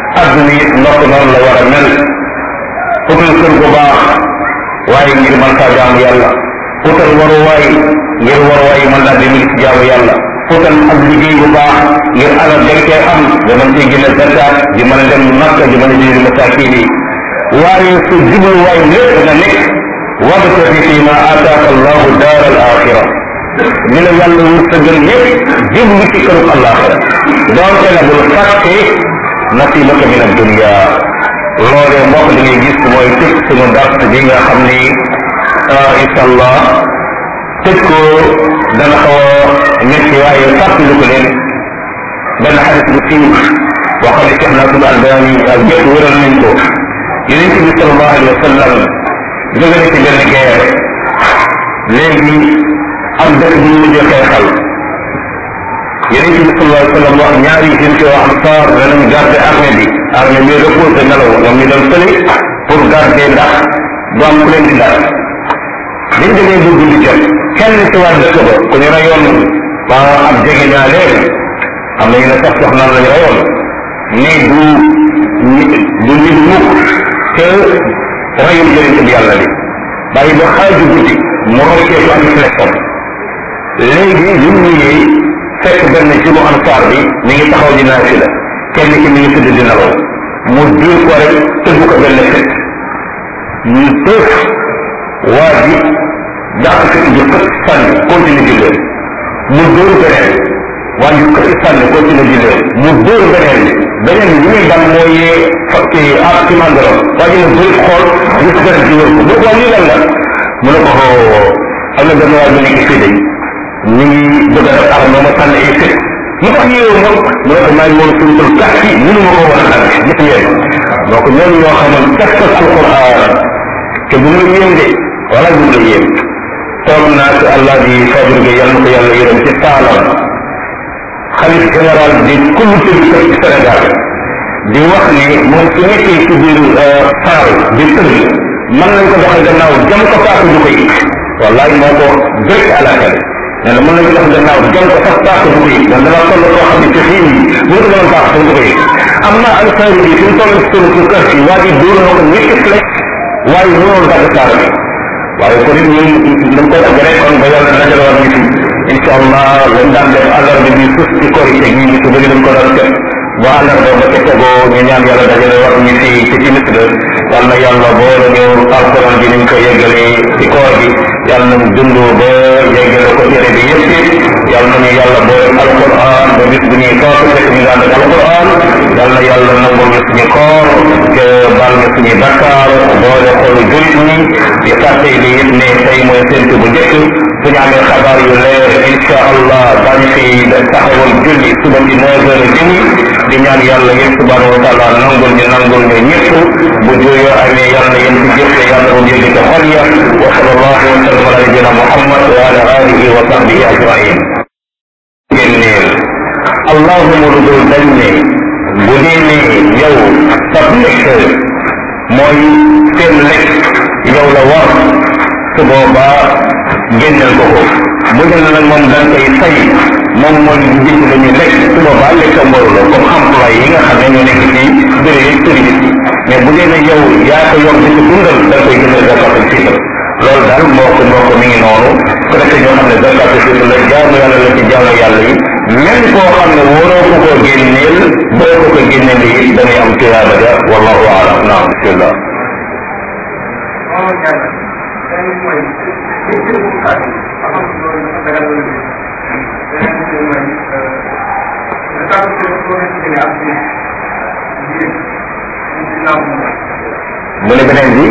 adduna it ndokk noonu la war a mel utal kër gu baax waaye ngir mën kaa jaamu yàlla utal waruwaay ngir waruwaay mën laa dimbali ci jaamu yàlla utal ab liggéey bu baax ngir alal dañ koy am nga mën cee génne zakat di mën a dem Makka di mën a jëli masaakin yi waaye su jubluwaay lépp nga nekk wabtaghi fii ma aataaka allahu daar al axira li la yàlla wërsëgal yépp jublu ci këru alaxira doonte na bul fàtte nasibaka min addunia loolee mbokk li ngay gis mooy tëj sunu dars bi nga xam ni incha allah tëj ko dana xaw a métti waaye fàttali ko leen benn xadis bu siiw boo xam ne Cheikh Nasrul Albani ak ñëpp wëral nañ ko yonent bi sallallahu alayhi wa sallam jóge na ci benn guerre léegi am dëkk bu ñu mujjee xeexal yonent bi sallallahu alayhi wa sallam wax ñaari jeunes yoo Ansaar danañ garder armée bi armée bi reposé nelaw ñoom ñu dem fële pour garder ndax du am ku leen di dal biñ demee bu guddi jot kenn ci waa dëkk ba ku ñu rayoon ba ab jege ñaaleen am na ñu ne sax soxnaam lañu rayoon mais du du nit mukk te rayul yonent bi yàlla bi bàyyi ba xaaju guddi mu rocceeku ak flèche léegi li mu ñëwee fekk benn jumu ansaar bi mi ngi taxaw di naafila kenn ki mi ngi tëdd di nelaw mu diir ko rek tëgg ko benn fet ñu tëf waa ji dàq fet ji xët sànni continue julleen mu dóor beneen waa ji xët sànni continue julleen mu dóor beneen bi beneen bi li muy dal mooy fakki ak ci mandarom waa ji ne bëri xool gis beneen ji wër ko mu waa lii lan la mu ne ko am na benn waa bi nekk fii day ñu ngi bëgg a def arme ma sànni ay fet lu tax ñëw moom mu ne ko maa ngi woon suutul tax ci mënu ma ko war a dagg gis ngeen donc ñooñu ñoo xamoon kastas alquran te bu mu la yéem de wala bu mu la yéem toog naa ci allah di Fadil Gueye yàlla na ko yàlla yërëm ci saalam xalif général di comité bi ci Sénégal di wax ni moom su nekkee ci biir saal di tëdd mën nañ ko doxal gannaaw jam ko paaka du ko yëg wallahi moo ko direct à la télé nee na mën nañu dox gannaaw jam ko sax paaka du ko yëg dan dana toll koo xam ne ci xiin yi bu ñu ko doon paaka sax du ko yëg am na alsaari bi fi mu toll ci sunu ci kër si waa ji dóor na ko ñetti flèche waaye mënoon dagg saara bi waaye kon it ñun dañ ko dagg rek kon ba yàlla dajalewaat ñu fi incha allah lañ daan def àllarba bi sus ci korite gi ñu su bëri dañ ko daan def ba àllarba ba ca tegoo ñu ñaan yàlla dajale wax ñu fi ci timis ga yal na yàlla boole ñu alquran bi niñ ko yeggalee ci koor gi yal nañ dund ba yeggale ko téere bi yëpp yal nañu yàlla boole alquran ba bis bu ñuy toog fekk ñu daan def alquran yal na yàlla nangul ñu suñu koor te baal ñu suñuy bakkaar boole xolu julit ñi di fàtte bi it ne tey mooy séntu bu njëkk suñu amee xabaar yu leer incha allah daañu fi taxawal julli suba ci neuf heures demi di ñaan yàlla yéen subhanahu wa taala nangul ñu nangul ñu ñëpp bu juyoo amee yàlla na yéen ci jëfte yàlla bu yëg ca xol ya wa sallallahu wa sallam ala nabiyina muhammad wa ala alihi wa sahbihi ajmain génneel allahuma lu dul dañ ne bu dee ne yow sab lekk mooy seen lekk yow la war su boobaa génneel ko ko bu dee nag moom dañ koy fay moom mooy njëkk la ñu lekk su boobaa lekk mboru la comme emploi yi nga xam ne ñoo nekk ci bëri yi touriste yi mais bu dee ne yow yaa ko yor di ko dundal da koy génneel zakatul fitr loolu daal moo ko moo ko mi ngi noonu ku nekk ñoo xam ne zakatul fitr la jaamu yàlla la ci jaamu yàlla yi même koo xam ne waroo ko ko génneel boo ko ko génneel yi da ngay am tuyaaba ja wallahu aalam naam bismillah mu ne beneen bi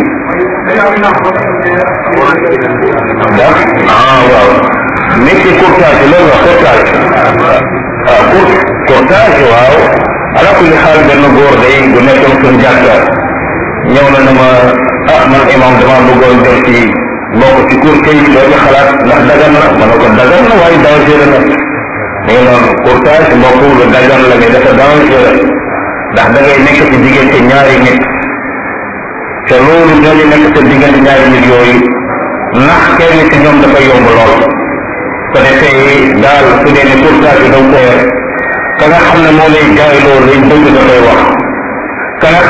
ah waaw métier courtage loolu la courtage ah cour courtage waaw ala kulli xaal benn góor day bu nekkoon suñu jàkka ñëw na ne ma ah man imam dama bëggoon dem ci bokk ci courte yi doo ci xalaat ndax dagan na ma ne ko dagan na waaye danger na mi ngi noonu courtage mbokk lu dagan la mais dafa danger ndax da ngay nekk ci diggante ñaari nit te loolu ñooñu nekk sa diggante ñaari nit yooyu ndax kenn ci ñoom dafa yomb lool ko defee daal su dee ne courtage bi daw koy ka nga xam ne moo lay jaay loolu lañ bëgg da koy wax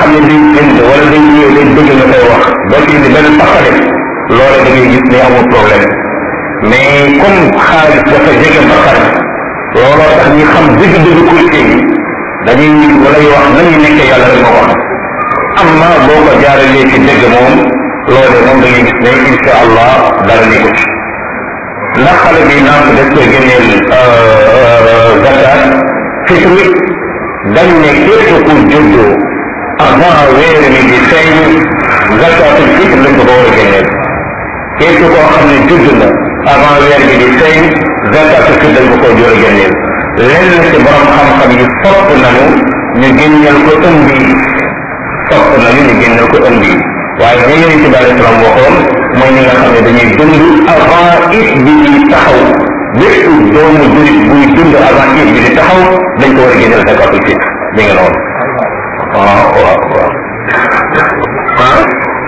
xam ne day jënd wala day ñëw day dëgg nga koy wax doo ci indi benn taxale loola da ngay gis ne amul problème mais comme xaalis dafa jege bakkan looloo tax ñi xam dëgg-dëgg courtier yi dañuy walay wax nañu nekkee yàlla rek moo ko xam amma boo ko jaaralee ci dëgg moom loolee moom da ngay gis ne insha allah dara nekku ci ndax xale bi naam des koy génneel zakat fitri dañ ne képp ku juddu avant weer mi di feeñ zakatul fitr lañ ko ko war a génneel képp koo xam ne judd na avant weer bi di feeñ zakatul fitr lañ ko ko jor a génneel lenn ci borom xam-xam yi sopp nañu ñu génneel ko ëmb yi sopp nañu ñu génneel ko ëmb yi waaye ña yéen ci daal islam waxoon mooy ñi nga xam ne dañuy dund avant it bi di taxaw bépp doomu jurit buy dund avant it bi di taxaw dañ ko war a génneel zakatul fitr mi nga noonu waaw waaw waaw ah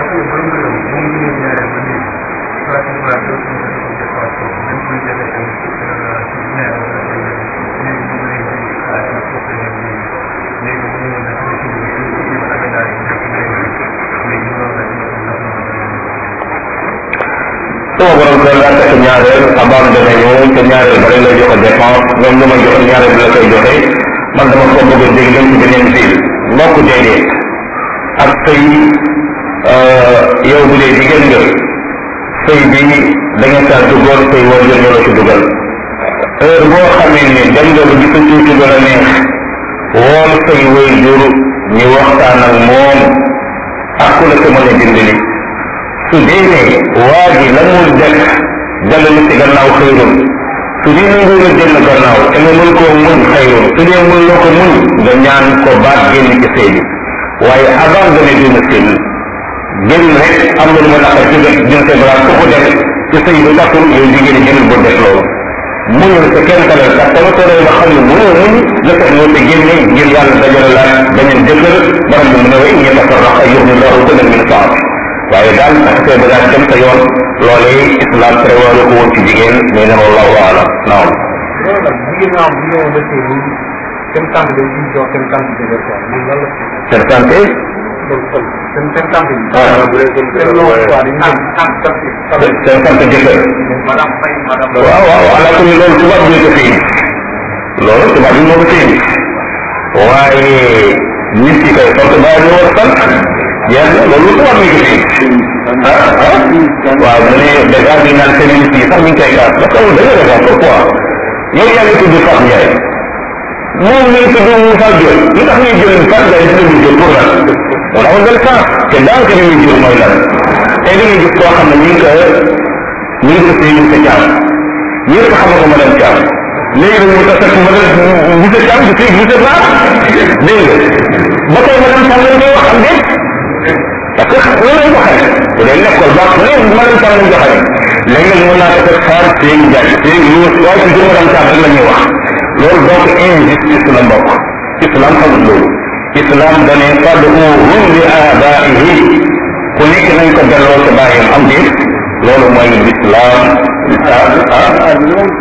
sama borom kër daa fekk ñaareel abaam dana ñëw te ñaareel ba rek lay joxe dépense même lu ma joxe ñaareel bi la koy joxe man dama ko bëgg a dégg dem ci beneen ville mbokk déedéet ak sëy yow bu dee jigéen nga sëy bi da nga saa duggoon sëy war jël ñoo la ci dugal heure boo xamee ne dem nga ba gis ci ci gën a neex wool sëy way jur ñu waxtaan ak moom ak ku la ko mën a dimbali su dee ne waa ji la mu def dellu ci gannaaw xëyrul su dee nangu la jënd gannaaw te nga mën koo muñ xëyrul su dee mën loo ko muñ nga ñaan ko baat génn ci sëy bi waaye abandonné dina sëy génn rek am na lu ma naqar ci def jël sa bras ku ko def ci sëy bi taxul yow jigéen ñi jëlul boo def loolu muñul sa kenn talal sax dama tooree nga xam ne mënoo muñ la tax ñoo te génne ngir yàlla dajale la beneen jëkkër borom bi mu ne way ñe tafarrax ay yox ni loolu ko dem min saat waaye daal tax see bagage dem sa yoon loolee islam prévoir ko woon ci jigéen mais ne wallahu alam naam jigéen ñoo am bu ñëwoon ba tey nii seen tànk day di jox seen tànk bi rek quoi lii lan la seen santé seen seen tànk bi ah seen loolu quoi di naan tànk tànk seen santé jëkkër madame Faye madame waaw waaw ala kulli loolu tubaab bi ko fii loolu tubaab bi moo ko fii waaye nit ki kay sant bàyyi ñu war a sant yàlla loolu tubaab mi ko fii ah ah waaw mu ne dèjà bi naan féministe yi sax ñu ngi koy kaas parce que dañoo def pourquoi yow yaa ngi tudd Fatou Ndiaye moom mi ngi tudd Moussa Diop li tax ñuy jël Fatou Ndiaye dina ñu jël pour lan wala amul benn sens te daanaka li ñuy jur mooy lan tey da ngay gis koo xam ne ñu ngi ko ñu ngi def ñu sa caam ñu rek xam nga madame Thiam léegi nag mu tax ma def monsieur Thiam du fii monsieur Ba dégg nga ba tey madame Thiam lañ koy wax am déet parce que loolu lañ ko xamee bu dee nekkool baax mu ne madame Thiam lañ ko xamee léegi nag mën naa ko def xaar seen jaay seen lu waaye ci madame Thiam rek la ñuy wax loolu donc injustice la mbokk islam xamul loolu islam dane fad'uuhum li aabaa'ihim ku nekk nañ ko delloo sa bàyyam am déet loolu mooy l'islam ah ah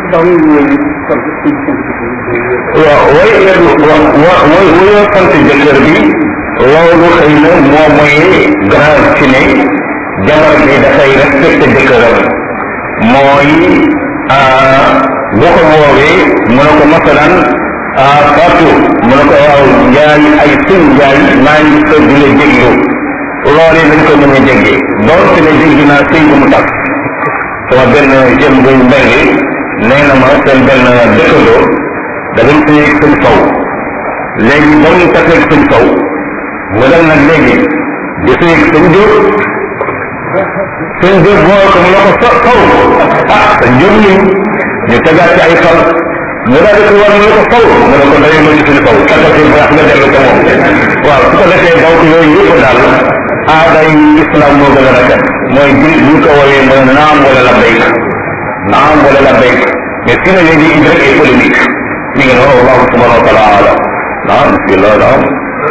waaw way wa way wayoo sant jëkkër bi loolu xëy na moo mooy grave ci ne jabar bi dafay respecté jëkkëram mooy bu ko woowee mu ne ko masalan Fatou mu ne ko waaw njaay ay suñ njaay maa ngi sëg di la jéglu loolee dañ ko mën a jéggee doonte ne jéggi naa sëy bu mu tax sama benn jëm bu mbeng nee na ma seen benn dëkkandoo da doon sëy ak suñ sow léegi ba mu taseeg suñ sow mu dem nag léegi di sëy ak suñ jóob suñ jóob boo ko mu ne ko so sow ah suñ jóob ñu ñu tegaat ci ay fan mu daal di ko war mu ne ko sow mu ne ko dañu ma ci suñu sow tagal ci baax nga dellu ko moom waaw su ko defee donc yooyu yëpp daal aaday islam moo gën a rafet mooy bi bu ko woowee mooy naam wala la béyk naam wala la béyk mais si na léegi indi rek ay polémique mi ngi noonu wallahu subhanahu wa taala alam naam bismillah naam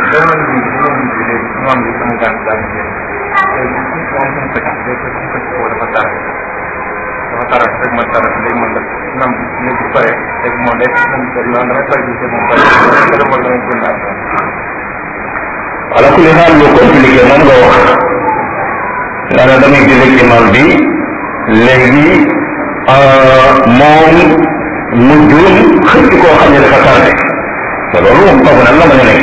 dafa taral rek ma taral léegi man nam léegi pare léegi moom léegi moom damay pare bi moom pare dama damay jënd ala kulli xaal lu compliqué moom nga wax nga ne damay julli imam bi léegi moom mu juum xëcc koo xam ne dafa tardé te loolu moom foofu nag la mën a nekk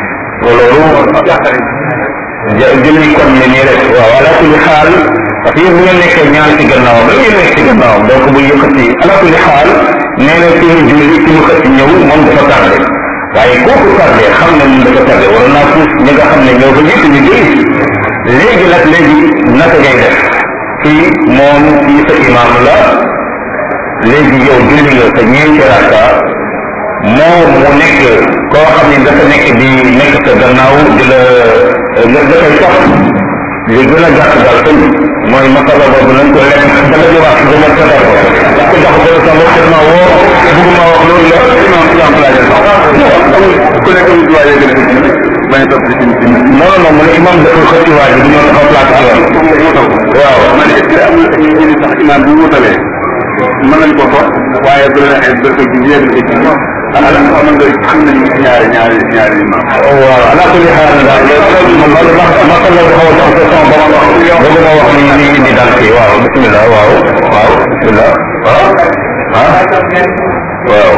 loolu julli kon ne nii rek waaw ala kulli xaal parce que yéen bu ngeen nekkee ñaar ci gannaawam la ngeen nekk ci gannaawam donc bu yëkkati ala kulli xaal nee na fi mu julli fi mu xëcc ñëw moom dafa tardé waaye kooku tardé xam ne moom dafa tardé wala naa puus ñi nga xam ne ñoo ko jiitu ñu julli léegi nag léegi naka ngay def fii moom fii sa imam la léegi yow julli nga sa ñeenti rakka moom mu nekk koo xam ne dafa nekk di nekk sa gannaaw di la nga dafay topp li gën a gàtt daal sëñ mooy masala boobu nañ ko lekk dama di wax dama tëddal ko ndax ko jox ko sama xel ma woo bëgguma wax loolu la imam islam plaje ku nekk mu droit yéeg na bañ a topp ci non non mu ne imam dafa xëcc waa ji du ñoo taxaw place ci yoon waaw man est-ce que amul ñu sax imam bu wutalee mën nañ ko ko waaye bu la neexee dafa ji yéeg na ci ala xam nga am nañu ñaari ñaari ñaari imam waaw ala kulli xaal daal moom loolu wax masala bu xaw a tax sama bopp bëgg ma wax ni ni indi daal fii waaw bismillah waaw waaw bismillah waaw ah waaw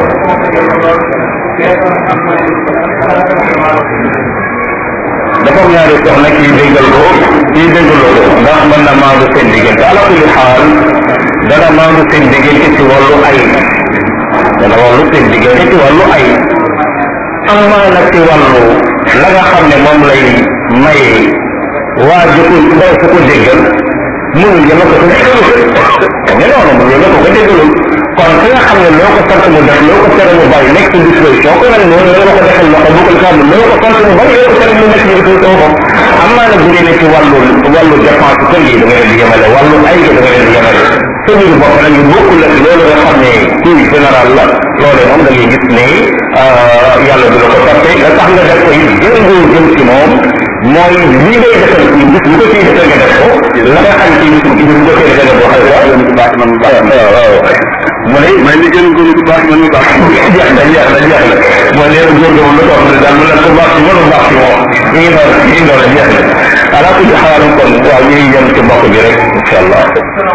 dafa am ñaari soxna kii déggal ko kii déggaloo ko ndax mën na maandu seen diggante ala kulli xaal dana maandu seen diggante ci wàllu ay dana wàllu seen diggante ci wàllu ay amaa nag ci wàllu la nga xam ne moom lay maye waa jëkku ndaw su ko déggal mënul yema ko ko déggalul mais noonu mu yema ko ko déggalul kon ki nga xam ne loo ko sant mu def loo ko tere mu bàyyi nekk ci disposition ko nag noonu la ko defal loxo bu ko xam loo ko sant mu bàyyi loo ko tere mu nekk ci disposition ko amaa nag bu dee ne ci wàllu wàllu dépense kër gi da nga leen di yemale wàllu ay gi da nga leen di yemale sa biir bopp nag ñu bokkul ak loolu nga xam ne kii général la loolee moom da ngay gis ne yàlla du la ko toppe la tax nga def ko it gën ngoo jëm ci moom mooy lii ngay defal ci gis bu ko ciy defal nga def ko la nga xam ci gis bu ko ciy defal nga boo xale waaw mu baax man mu baax waaw mu ne may li gën góor bu baax man mu baax jeex na jeex na jeex na mooy leen góor ga moom la ko wax ne daal mu ne ko baax ci mënu baax ci moom ñu ngi noonu ñu ngi noonu jeex na ala kulli xaal kon waaw ñu ngi yem ci mbokk bi rek incha allah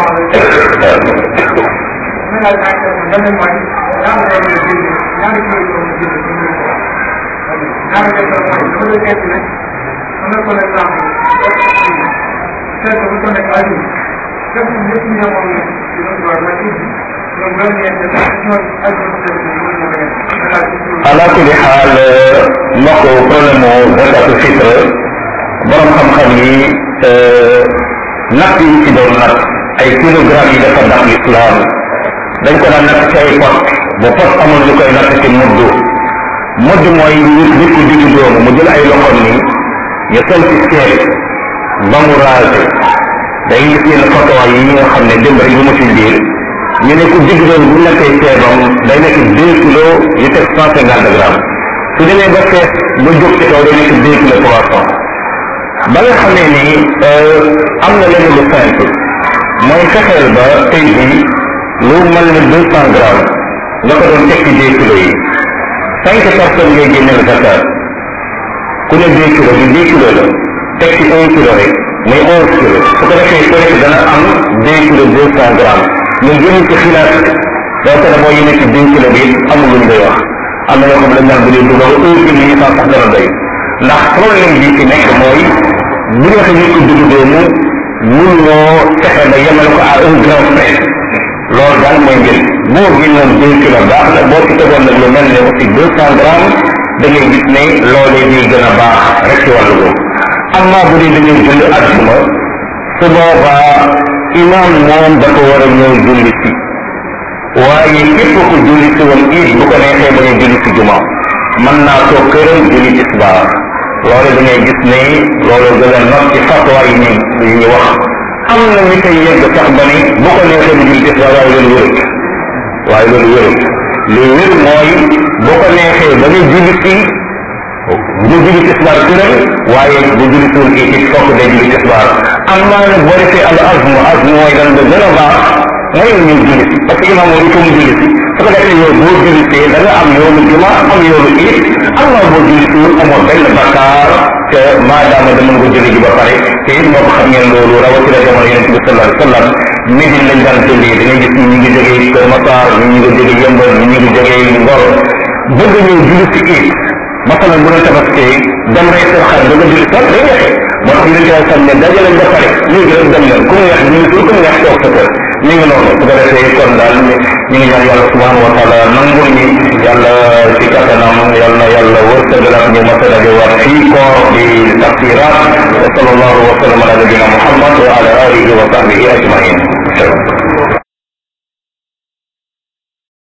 ala kulli xaal mbokk problème mu zakatu fitre borom xam-xam yi natt yi ci doon natt ay kilogramme yi dafa ndax l'islam dañ ko daan natt ci ay pot ba pot amul ñu koy natt ci mudd mudd mooy nit nit ku digg doomu mu jël ay loxoom ni ñu sol ci seet ba mu raase day gis yenn photo yi nga xam ne démb rek bu ma ci biir ñu ne ku digg doomu bu nekkee seebam day nekk deux kilos yu teg cent cinquante grammes su demee ba fees ba jóg ci kaw day nekk deux kilos trois cent ba nga xam ne ni am na lenn lu simple mooy fexeel ba tey jii lu mel ne deux cent grammes nga ko doon teg ci deux kilos yi cinq personnes ngay génneel zakat ku ne deux kilos bi deux kilos la teg ci un kilo rek muy onze kilos su ko defee ku nekk dana am deux kilos deux cent grammes ñu jëlee ci xilaat doo ko ne boo yéene ci deux kilos bi amul luñ koy wax am na yoo xam ne dañ naan bu dee dugal un kilo yi sax sax dana doy ndax problème bi ci nekk mooy bu ñu waxee nit ko dugg doomu mënuloo fexe ba yemale ko à un grand prix loolu daal mooy njëriñ boo génnoon deux kilos baax na boo ci tegoon nag lu mel ne aussi deux cent grammes da ngay gis ne loolee di gën a baax rek ci wàllu boobu amma bu dee dañuy julli àjjuma su boobaa imam moom dafa war a ñëw julli si waaye képp ku julli si woon it bu ko neexee ba ñu julli si juma mën naa toog këram julli tisbaar loolu da ngay gis ne loolu gën a not ci fatwa yi ñu yi ñu wax am na ñu koy yegg sax ba ne bu ko neexee ba julli tisbaar waaye loolu wérut waaye loolu wérut li wér mooy bu ko neexee ba ñu julli si bu julli tisbaar këram waaye bu julli suul it it fokk day julli tisbaar am naa nag boo defee al azmu azmu mooy lan da gën a baax mooy ñu julli si parce que imam moom il faut mu julli si su ko defee yow boo julli see da nga am yoonu juma am yoonu it am naa boo julli suul amoo benn bakkaar te maadaama dama ko julli ji ba pare te it moo ko xam ngeen loolu rawatina jamono yonent bi sallallahu alayhi wa sallam Médine lañ daan julli da ngay gis ni ñu ngi jógee Kër Massar ñu ngi jógee Yëmbal ñu ngi jógee Ngor bëgg ñëw julli si it masalan bu doon tabaskee dem rey seen xar da nga julli sax day jafe moo tax yonent bi sallam ne dajale ba pare léegi rek dem leen ku mu neex ñu ngi ku mu neex toog sa kër mi ngi noonu su ko defee kon daal ñu ngi ñaan yàlla subhanahu wa taala nangul ñi yàlla ci kattanam yàlla na yàlla wërsëgalaat ñu mas a dajewaat fii koor di tafsirat wa sallallahu wa sallam ala nabina muhammad wa ala alihi wa sahbihi ajmain